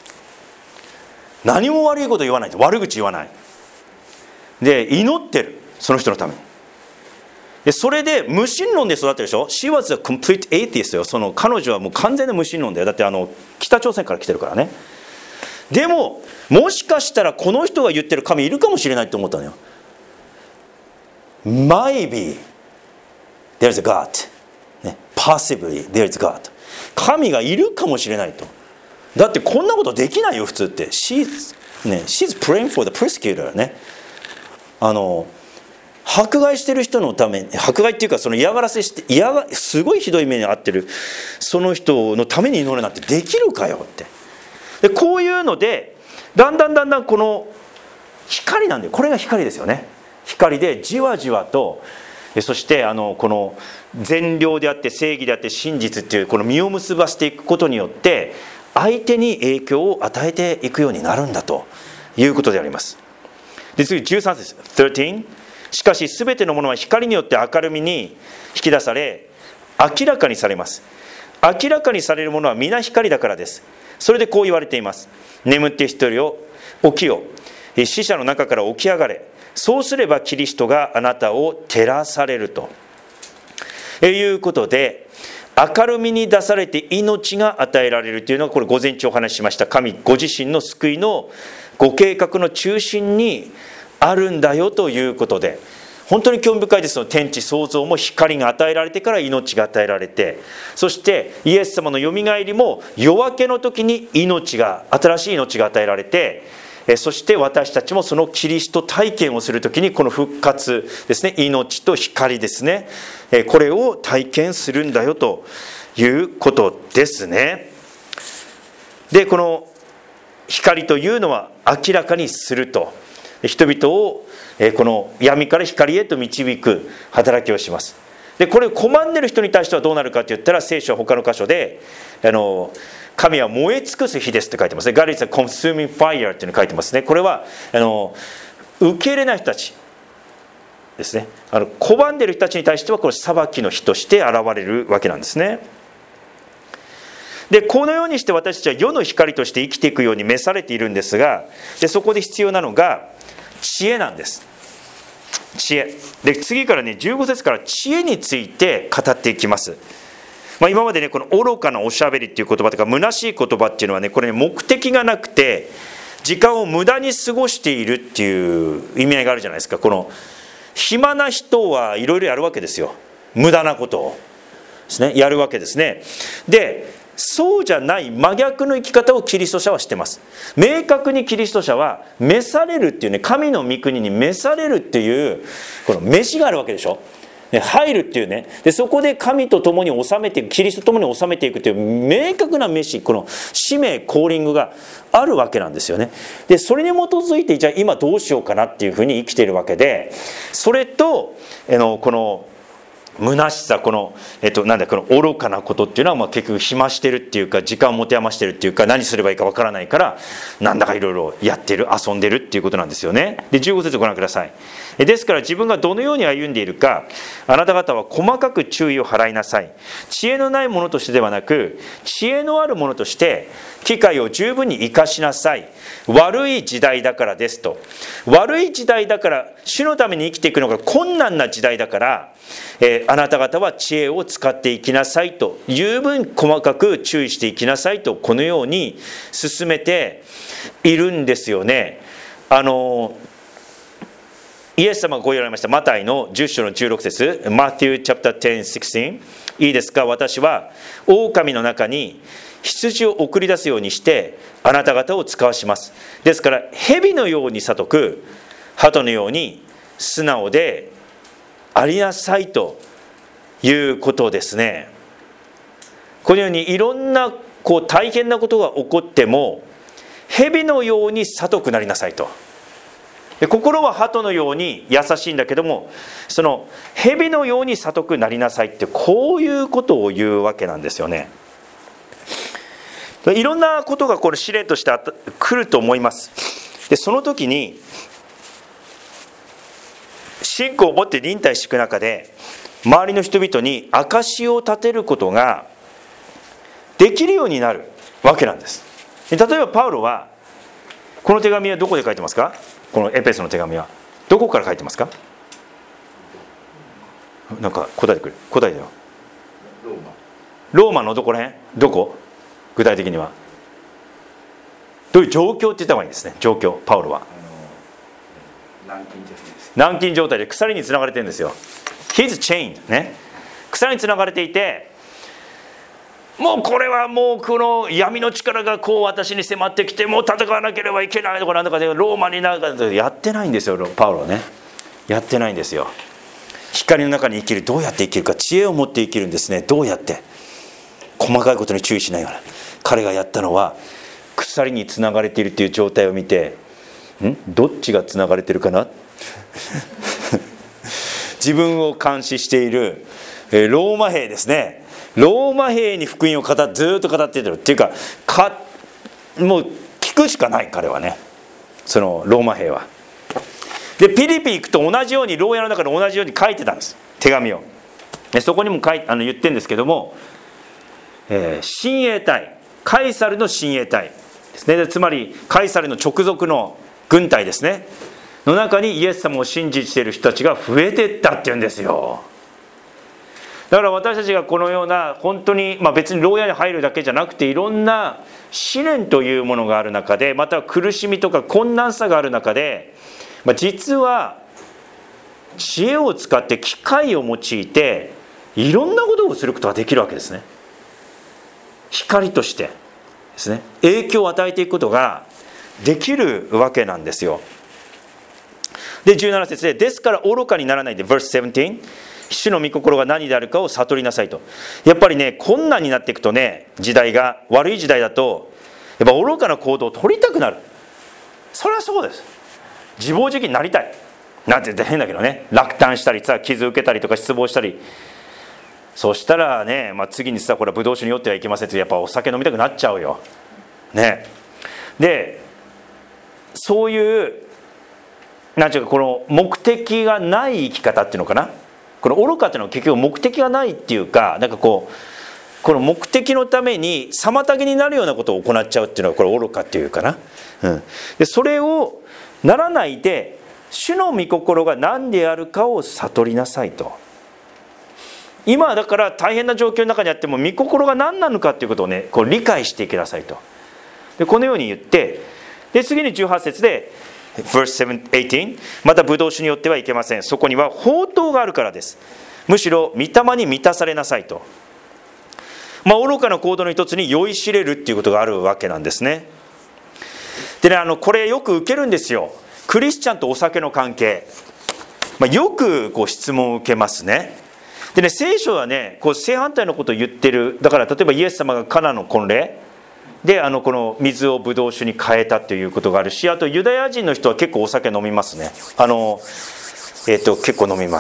Speaker 1: 何も悪いこと言わない、悪口言わないで祈ってる、その人のために。でそれで無神論で育ってるでしょ。 She was a complete atheist よ。その彼女はもう完全な無神論だよ。だってあの北朝鮮から来てるからね。 でももしかしたらこの人が言ってる神いるかもしれないと思ったのよ。 Maybe there's a God、ね、Possibly there's God、 神がいるかもしれないと。だってこんなことできないよ普通って。 She's, ね、She's praying for the persecutor ね、あの迫害してる人のために、迫害っていうかその嫌がらせして嫌がすごいひどい目に遭ってるその人のために祈るなんてできるかよって。でこういうのでだんだんだんだんこの光なんで、これが光ですよね。光でじわじわと、そしてあのこの善良であって正義であって真実っていうこの実を結ばしていくことによって相手に影響を与えていくようになるんだということであります。で次じゅうさん節じゅうさん、しかしすべてのものは光によって明るみに引き出され明らかにされます。明らかにされるものは皆光だからです。それでこう言われています。眠っている人よ起きよ、死者の中から起き上がれ、そうすればキリストがあなたを照らされるということで、明るみに出されて命が与えられるというのは、これ午前中お話ししました神ご自身の救いのご計画の中心にあるんだよということで、本当に興味深いですの。天地創造も光が与えられてから命が与えられて、そしてイエス様のよみがえりも夜明けの時に命が新しい命が与えられて、そして私たちもそのキリスト体験をするときにこの復活ですね、命と光ですね、これを体験するんだよということですね。でこの光というのは明らかにすると、人々をこの闇から光へと導く働きをします。でこれを拒んでる人に対してはどうなるかといったら、聖書は他の箇所であの神は燃え尽くす火ですって書いてますね。 God is a consuming fire っていうの書いてますね。これはあの受け入れない人たちですね、あの拒んでる人たちに対してはこれ裁きの火として現れるわけなんですね。でこのようにして私たちは世の光として生きていくように召されているんですが、でそこで必要なのが知恵なんです。知恵で次からねじゅうご節から知恵について語っていきます。まあ、今までねこの愚かなおしゃべりっていう言葉とか虚しい言葉っていうのはね、これね目的がなくて時間を無駄に過ごしているっていう意味合いがあるじゃないですか。この暇な人はいろいろやるわけですよ。無駄なことをですねやるわけですね。でそうじゃない真逆の生き方をキリスト者はしてます。明確にキリスト者は召されるっていうね、神の御国に召されるっていうこの召しがあるわけでしょ。入るっていうね、でそこで神と共に治めていく、キリストと共に治めていくという明確な召し、この使命コーリングがあるわけなんですよね。でそれに基づいてじゃあ今どうしようかなっていうふうに生きているわけで、それとあのこの虚しさ、この、えっと、なんだこの愚かなことっていうのは、まあ結局暇してるっていうか時間を持て余してるっていうか、何すればいいかわからないからなんだかいろいろやってる、遊んでるっていうことなんですよね。でじゅうご節ご覧ください。ですから自分がどのように歩んでいるか、あなた方は細かく注意を払いなさい。知恵のないものとしてではなく、知恵のあるものとして機会を十分に生かしなさい。悪い時代だからですと。悪い時代だから、主のために生きていくのが困難な時代だから、えー、あなた方は知恵を使っていきなさいと、十分細かく注意していきなさいと、このように進めているんですよね。あのイエス様がこう言われました。マタイのじゅっ章のじゅうろく節、Matthew chapter ten sixteen、 いいですか、私は狼の中に羊を送り出すようにしてあなた方を使わします。ですから蛇のように聡く、鳩のように素直でありなさいということですね。このようにいろんなこう大変なことが起こっても、蛇のように聡くなりなさいと。心は鳩のように優しいんだけども、その蛇のように聡くなりなさいって、こういうことを言うわけなんですよね。いろんなことがこれ試練として来ると思います。でその時に信仰を持って忍耐していく中で、周りの人々に証を立てることができるようになるわけなんです。例えばパウロはこの手紙はどこで書いてますか？このエペソの手紙はどこから書いてますか？なんか答えてくれ、答えだよ。ローマ。ローマのどこら辺？どこ？具体的にはどういう状況って言った方がいいんですね。状況、パウロは
Speaker 2: 軟禁状態です。
Speaker 1: 軟禁状態で鎖につながれてるんですよ。 He's chained ね、鎖につながれていて、もうこれはもうこの闇の力がこう私に迫ってきて、もう戦わなければいけないとかなんとかでローマになんかやってないんですよ。パウロはね、やってないんですよ。光の中に生きる、どうやって生きるか、知恵を持って生きるんですね。どうやって、細かいことに注意しないような。彼がやったのは鎖につながれているという状態を見て、んどっちがつながれてるかな自分を監視しているローマ兵ですね。ローマ兵に福音を語っずっと語っているっていうか、かもう聞くしかない、彼はね、そのローマ兵は。でピリピ行くと同じように、牢屋の中で同じように書いてたんです、手紙を。でそこにも書いあの言ってるんですけども、えー、親衛隊、カイサルの親衛隊ですね。でつまりカイサルの直属の軍隊ですねの中にイエス様を信じている人たちが増えていったっていうんですよ。だから私たちがこのような本当に、まあ、別に牢屋に入るだけじゃなくて、いろんな試練というものがある中で、または苦しみとか困難さがある中で、まあ、実は知恵を使って機械を用いていろんなことをすることができるわけですね。光としてですね、影響を与えていくことができるわけなんですよ。でじゅうなな節で、ですから愚かにならないで verse じゅうなな、主の御心が何であるかを悟りなさいと。やっぱりね、困難になっていくとね、時代が悪い時代だとやっぱ愚かな行動を取りたくなる。それはそうです。自暴自棄になりたいなんて言って変だけどね、落胆したりさ、傷受けたりとか失望したり、そしたらね、まあ、次にさ、これはブドウ酒に酔ってはいけませんって、やっぱお酒飲みたくなっちゃうよね。でそういうなんていうか、この目的がない生き方っていうのかな、この愚かっていうのは結局目的がないっていうか、なんかこうこの目的のために妨げになるようなことを行っちゃうっていうのがこれ愚かっていうかな、うん、でそれをならないで、主の御心が何であるかを悟りなさいと。今だから大変な状況の中にあっても、御心が何なのかっていうことをね、こう理解していきなさいと。でこのように言って、で次にじゅうはち節でverseじゅうはち、またブドウ酒によってはいけません。そこには法灯があるからです。むしろ御霊に満たされなさいと。まあ、愚かな行動の一つに酔いしれるっていうことがあるわけなんですね。でね、あのこれよく受けるんですよ。クリスチャンとお酒の関係、まあ、よくこう質問を受けますね。でね、聖書はね、こう正反対のことを言ってる。だから例えばイエス様がカナの婚礼で、あのこの水をブドウ酒に変えたということがあるし、あとユダヤ人の人は結構お酒飲みますね。あの、えー、と結構飲みます。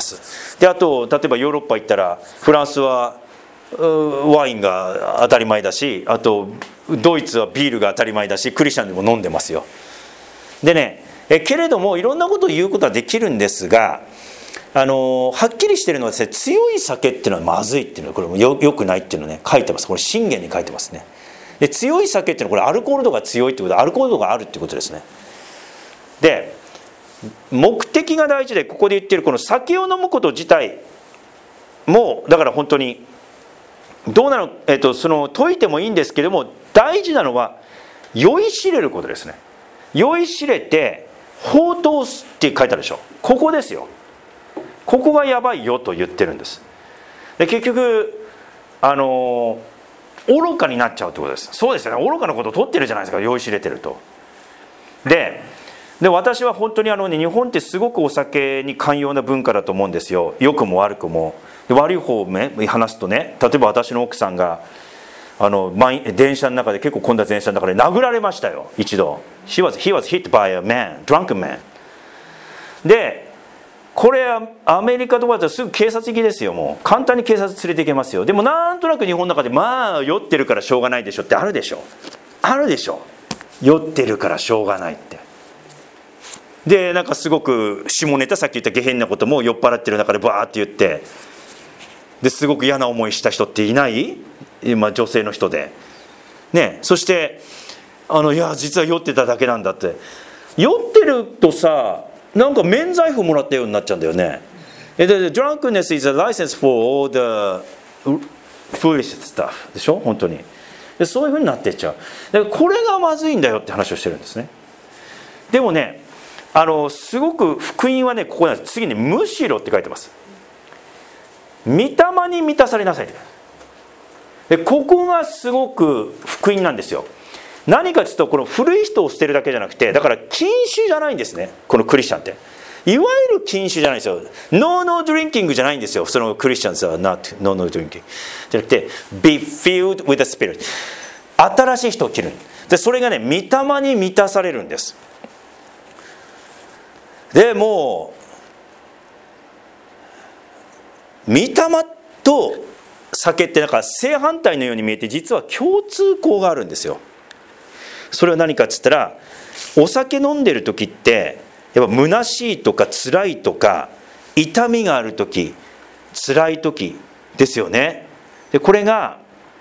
Speaker 1: であと例えばヨーロッパ行ったら、フランスはワインが当たり前だし、あとドイツはビールが当たり前だし、クリスチャンでも飲んでますよ。でね、えけれどもいろんなことを言うことはできるんですが、あのはっきりしてるのはですね、強い酒っていうのはまずいっていうのはこれも よ, よくないっていうのね書いてます。これ箴言に書いてますね。で強い酒っていうのはこれアルコール度が強いってことはアルコール度があるってことですね。で目的が大事で、ここで言ってるこの酒を飲むこと自体もだから本当にどうなの、えっと、その解いてもいいんですけども、大事なのは酔いしれることですね。酔いしれて放蕩すって書いてあるでしょ。ここですよ。ここがやばいよと言ってるんです。で結局あの愚かになっちゃうってことです。そうですよね、愚かなことを取ってるじゃないですか、酔いしれてると。でで私は本当にあの、ね、日本ってすごくお酒に寛容な文化だと思うんですよ。良くも悪くも。で悪い方を、ね、話すとね、例えば私の奥さんがあの電車の中で、結構混んだ電車の中で殴られましたよ、一度。 He was, he was hit by a man, drunken man。 でこれアメリカとかだったらすぐ警察行きですよ。もう簡単に警察連れて行けますよ。でもなんとなく日本の中で、まあ酔ってるからしょうがないでしょってあるでしょ。あるでしょ、酔ってるからしょうがないって。でなんかすごく下ネタ、さっき言った下品なことも酔っ払ってる中でバーって言って、ですごく嫌な思いした人っていない？今女性の人でね。そしてあのいや実は酔ってただけなんだって。酔ってるとさ、なんか免罪符もらったようになっちゃうんだよね。The drunkenness is a license for all the foolish stuff でしょ、本当に。 でそういうふうになっていっちゃう。でこれがまずいんだよって話をしてるんですね。でもね、あのすごく福音はね、ここなんです。次にむしろって書いてます。御霊に満たされなさいって。でここがすごく福音なんですよ。何かというと、この古い人を捨てるだけじゃなくて、だから禁酒じゃないんですね、このクリスチャンって。いわゆる禁酒じゃないんですよ。ノーノードリンキングじゃないんですよ、そのクリスチャンズは not no no drinking じゃなくて be filled with the spirit、 新しい人を着る。でそれがね、御霊に満たされるんです。でもう御霊と酒ってなんか正反対のように見えて、実は共通項があるんですよ。それは何かっつったら、お酒飲んでる時ってやっぱ虚しいとか辛いとか痛みがある時、辛い時ですよね。でこれが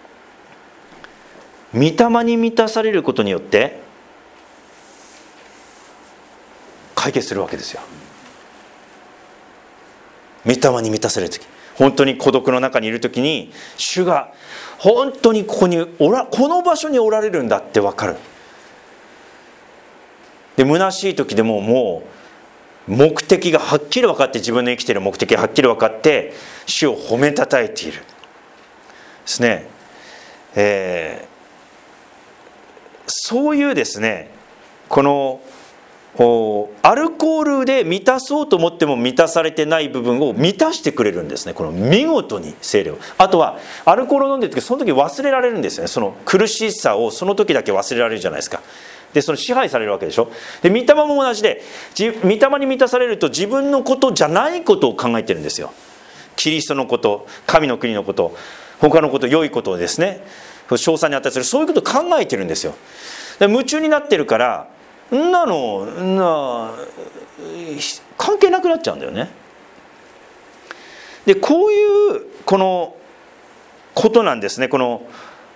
Speaker 1: 御霊に満たされることによって解決するわけですよ。御霊に満たされる時、本当に孤独の中にいる時に、主が本当にここにおらこの場所におられるんだって分かる。で虚しい時でももう目的がはっきり分かって、自分の生きている目的がはっきり分かって主を褒めたたえているですね。えー、そういうですね、このアルコールで満たそうと思っても満たされてない部分を満たしてくれるんですね。この見事に聖霊を。あとはアルコールを飲んでる時、その時忘れられるんですよね。その苦しさをその時だけ忘れられるじゃないですか。でその支配されるわけでしょ。で御霊も同じで、御霊に満たされると自分のことじゃないことを考えてるんですよ。キリストのこと、神の国のこと、他のこと、良いことをですね、称賛に値する、そういうことを考えてるんですよ。で夢中になってるから、んなのな関係なくなっちゃうんだよね。でこういうこのことなんですね。この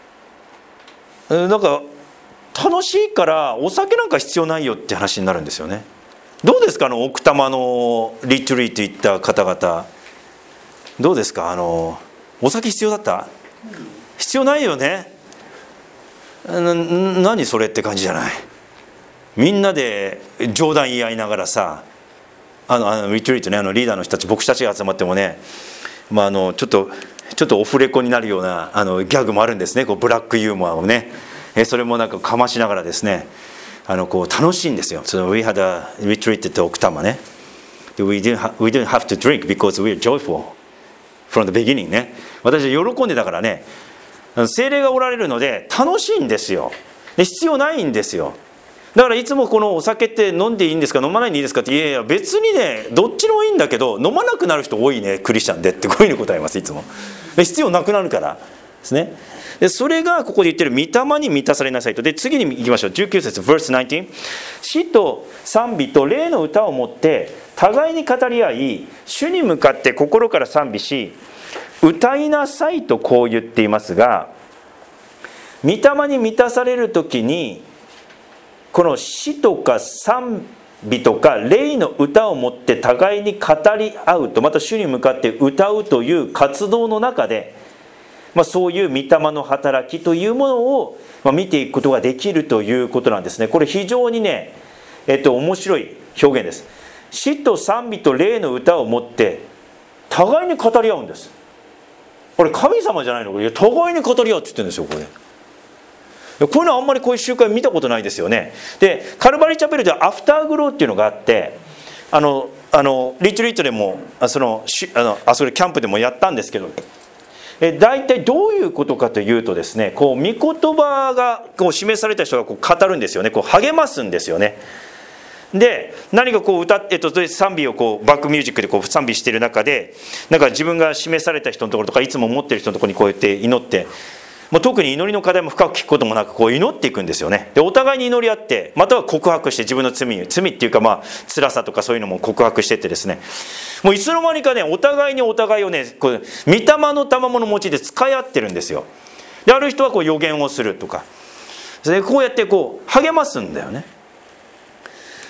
Speaker 1: なんか楽しいからお酒なんか必要ないよって話になるんですよね。どうですか、あの奥多摩のリトリート行った方々、どうですか、あのお酒必要だった？必要ないよね。な何それって感じじゃない。みんなで冗談言い合いながらさ、あのあのリトリートね、あのリーダーの人たち、僕たちが集まってもね、まあ、あのちょっとちょっとオフレコになるようなあのギャグもあるんですね。こうブラックユーモアをね、えそれもなんかかましながらですね、あのこう楽しいんですよ。その We had a retreat at 奥多摩ね。We didn't have, we didn't have to drink because we were joyful from the beginning ね。私は喜んでたからね、聖霊がおられるので楽しいんですよ。で必要ないんですよ。だからいつもこのお酒って飲んでいいんですか飲まないでいいですかって、いやいや別にねどっちもいいんだけど飲まなくなる人多いねクリスチャンでってこういうふうに答えます。いつも必要なくなるからですね。でそれがここで言ってる御霊に満たされなさいと。で次に行きましょう。じゅうきゅう節 verse じゅうきゅう、詩と賛美と霊の歌をもって互いに語り合い、主に向かって心から賛美し歌いなさいとこう言っていますが、御霊に満たされるときにこの詩とか賛美とか霊の歌をもって互いに語り合うと、また主に向かって歌うという活動の中で、まあ、そういう御霊の働きというものを見ていくことができるということなんですね。これ非常にね、えっと、面白い表現です。詩と賛美と霊の歌をもって互いに語り合うんです。これ神様じゃないの？これ互いに語り合うって言ってるんですよ。これこういうのはあんまりこういう集会見たことないですよね。でカルバリーチャペルではアフターグローっていうのがあって、あのあのリトリートでもそのあのあそれキャンプでもやったんですけど、え大体どういうことかというとですね、こう御言葉がこう示された人がこう語るんですよね。こう励ますんですよね。で何かこう歌って、えっと、賛美をこうバックミュージックでこう賛美している中で、なんか自分が示された人のところとか、いつも持っている人のところにこうやって祈って、もう特に祈りの課題も深く聞くこともなくこう祈っていくんですよね。でお互いに祈り合って、または告白して自分の罪罪っていうか、まあ辛さとかそういうのも告白してってですね、もういつの間にかねお互いにお互いをねこう御霊の賜物を用いて使い合ってるんですよ。である人はこう予言をするとか、でこうやってこう励ますんだよね。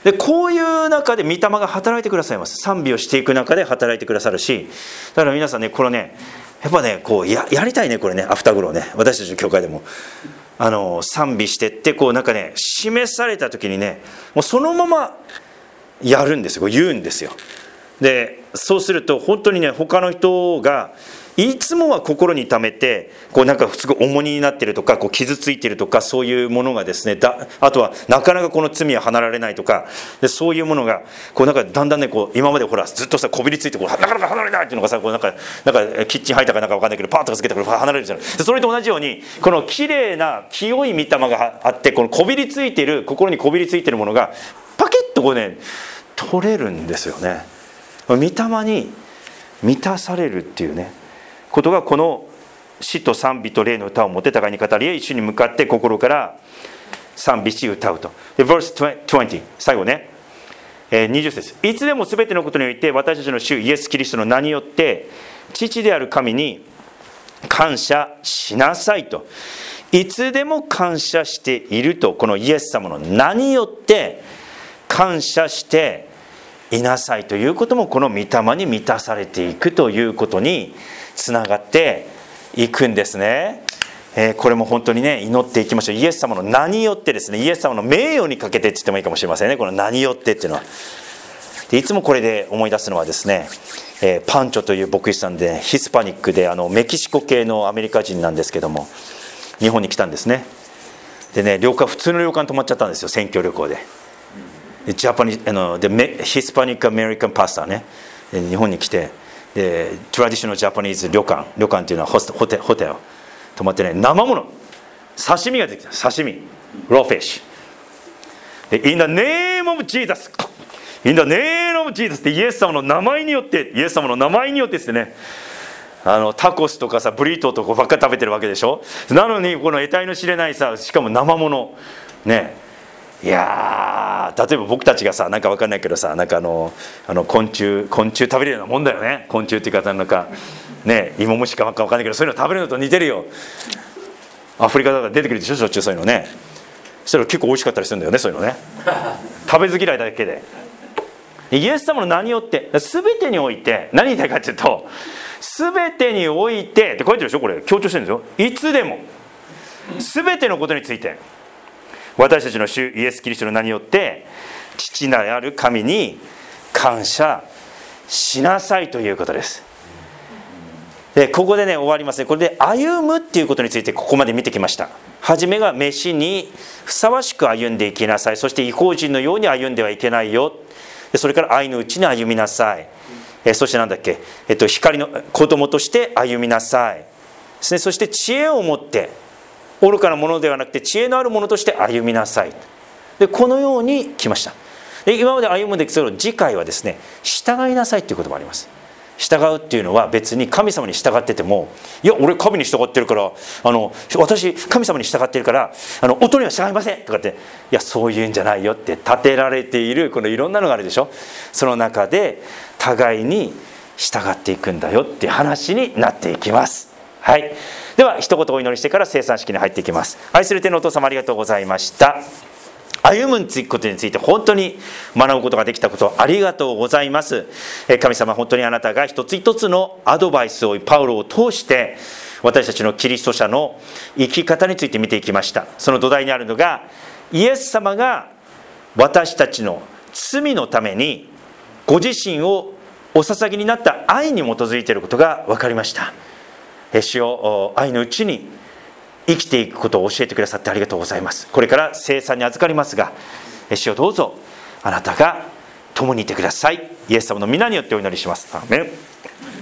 Speaker 1: でこういう中で御霊が働いてくださいます。賛美をしていく中で働いてくださるし、だから皆さんね、これねやっぱねこう や, やりたいねこれね、アフターグローね、私たちの教会でもあの賛美してって、こうなんかね示された時にね、もうそのままやるんですよ、言うんですよ。でそうすると本当にね、他の人がいつもは心に溜めて、こうなんかすごい重荷になってるとか、こう傷ついてるとか、そういうものがですね、だあとはなかなかこの罪は離れられないとか、でそういうものがこうなんかだんだんね、こう今までほらずっとさこびりついてこうなかなか離れないっていうのがさ、こうなんかなんかキッチン入ったかなんか分かんないけどパーッとかつけたから離れるじゃない。でそれと同じように、この綺麗な清い御霊があって、このこびりついてる、心にこびりついてるものがパキッとこうね取れるんですよね。御霊に満たされるっていうねことが、この詩と賛美と霊の歌をもって互いに語り、一緒に向かって心から賛美し歌うと。で verse にじゅう、最後ね、えー、にじゅう節、いつでもすべてのことにおいて私たちの主イエス・キリストの名によって父である神に感謝しなさいと。いつでも感謝していると、このイエス様の名によって感謝していなさいということも、この御霊に満たされていくということにつながっていくんですね。えー、これも本当にね祈っていきましょう。イエス様の名によってですね、イエス様の名誉にかけてって言ってもいいかもしれませんね、この名によってっていうのは。でいつもこれで思い出すのはですね、えー、パンチョという牧師さんで、ヒスパニックであのメキシコ系のアメリカ人なんですけども、日本に来たんですね。でね、旅館、普通の旅館に泊まっちゃったんですよ、選挙旅行で。ジャパニあのでヒスパニックアメリカンパスタね、日本に来て、でトラディショナルジャパニーズ旅館旅館っていうのはホスホテホテル泊まってね、生もの刺身が出てきた。刺身ローフィッシュで In the name of Jesus In the name of Jesus ってイエス様の名前によってイエス様の名前によってですね、あのタコスとかさブリトーとかばっかり食べてるわけでしょ。なのにこの得体の知れないさ、しかも生ものね、いや例えば僕たちがさ、なんか分かんないけどさ、なんかあのあの昆虫昆虫食べるようなもんだよね。昆虫っていうかなんかね、芋虫か分かんないけど、そういうの食べるのと似てるよ。アフリカだから出てくるでしょ、しょっちゅうそういうのね。そしたら結構美味しかったりするんだよね、そういうのね。食べず嫌いだけで。イエス様の名によって全てにおいて、何言いたいかっていうと、全てにおいてって書いてるでしょ、これ強調してるんですよ。いつでも全てのことについて私たちの主イエス・キリストの名によって父なる神に感謝しなさいということです。でここでね終わりますね。これで歩むっていうことについてここまで見てきました。はじめが飯にふさわしく歩んでいきなさい。そして異邦人のように歩んではいけないよ。でそれから愛のうちに歩みなさい。えそしてなんだっけ、えっと、光の子供として歩みなさいですね。そして知恵を持って、愚かなものではなくて知恵のあるものとして歩みなさい。でこのように来ました。で今まで歩むんですけど、次回はですね、従いなさいという言葉があります。従うっていうのは別に神様に従ってても、いや俺神に従ってるから、あの私神様に従ってるからあの音には従いませんとかって、いやそういうんじゃないよって立てられているこのいろんなのがあるでしょ。その中で互いに従っていくんだよっていう話になっていきます。はい、では一言お祈りしてから聖餐式に入っていきます。愛する天のお父様、ありがとうございました。歩むことについて本当に学ぶことができたことありがとうございます。神様、本当にあなたが一つ一つのアドバイスをパウロを通して私たちのキリスト者の生き方について見ていきました。その土台にあるのが、イエス様が私たちの罪のためにご自身をお捧げになった愛に基づいていることが分かりました。主よ、愛のうちに生きていくことを教えてくださってありがとうございます。これから聖餐に預かりますが、主よどうぞあなたが共にいてください。イエス様の皆によってお祈りします。アーメン。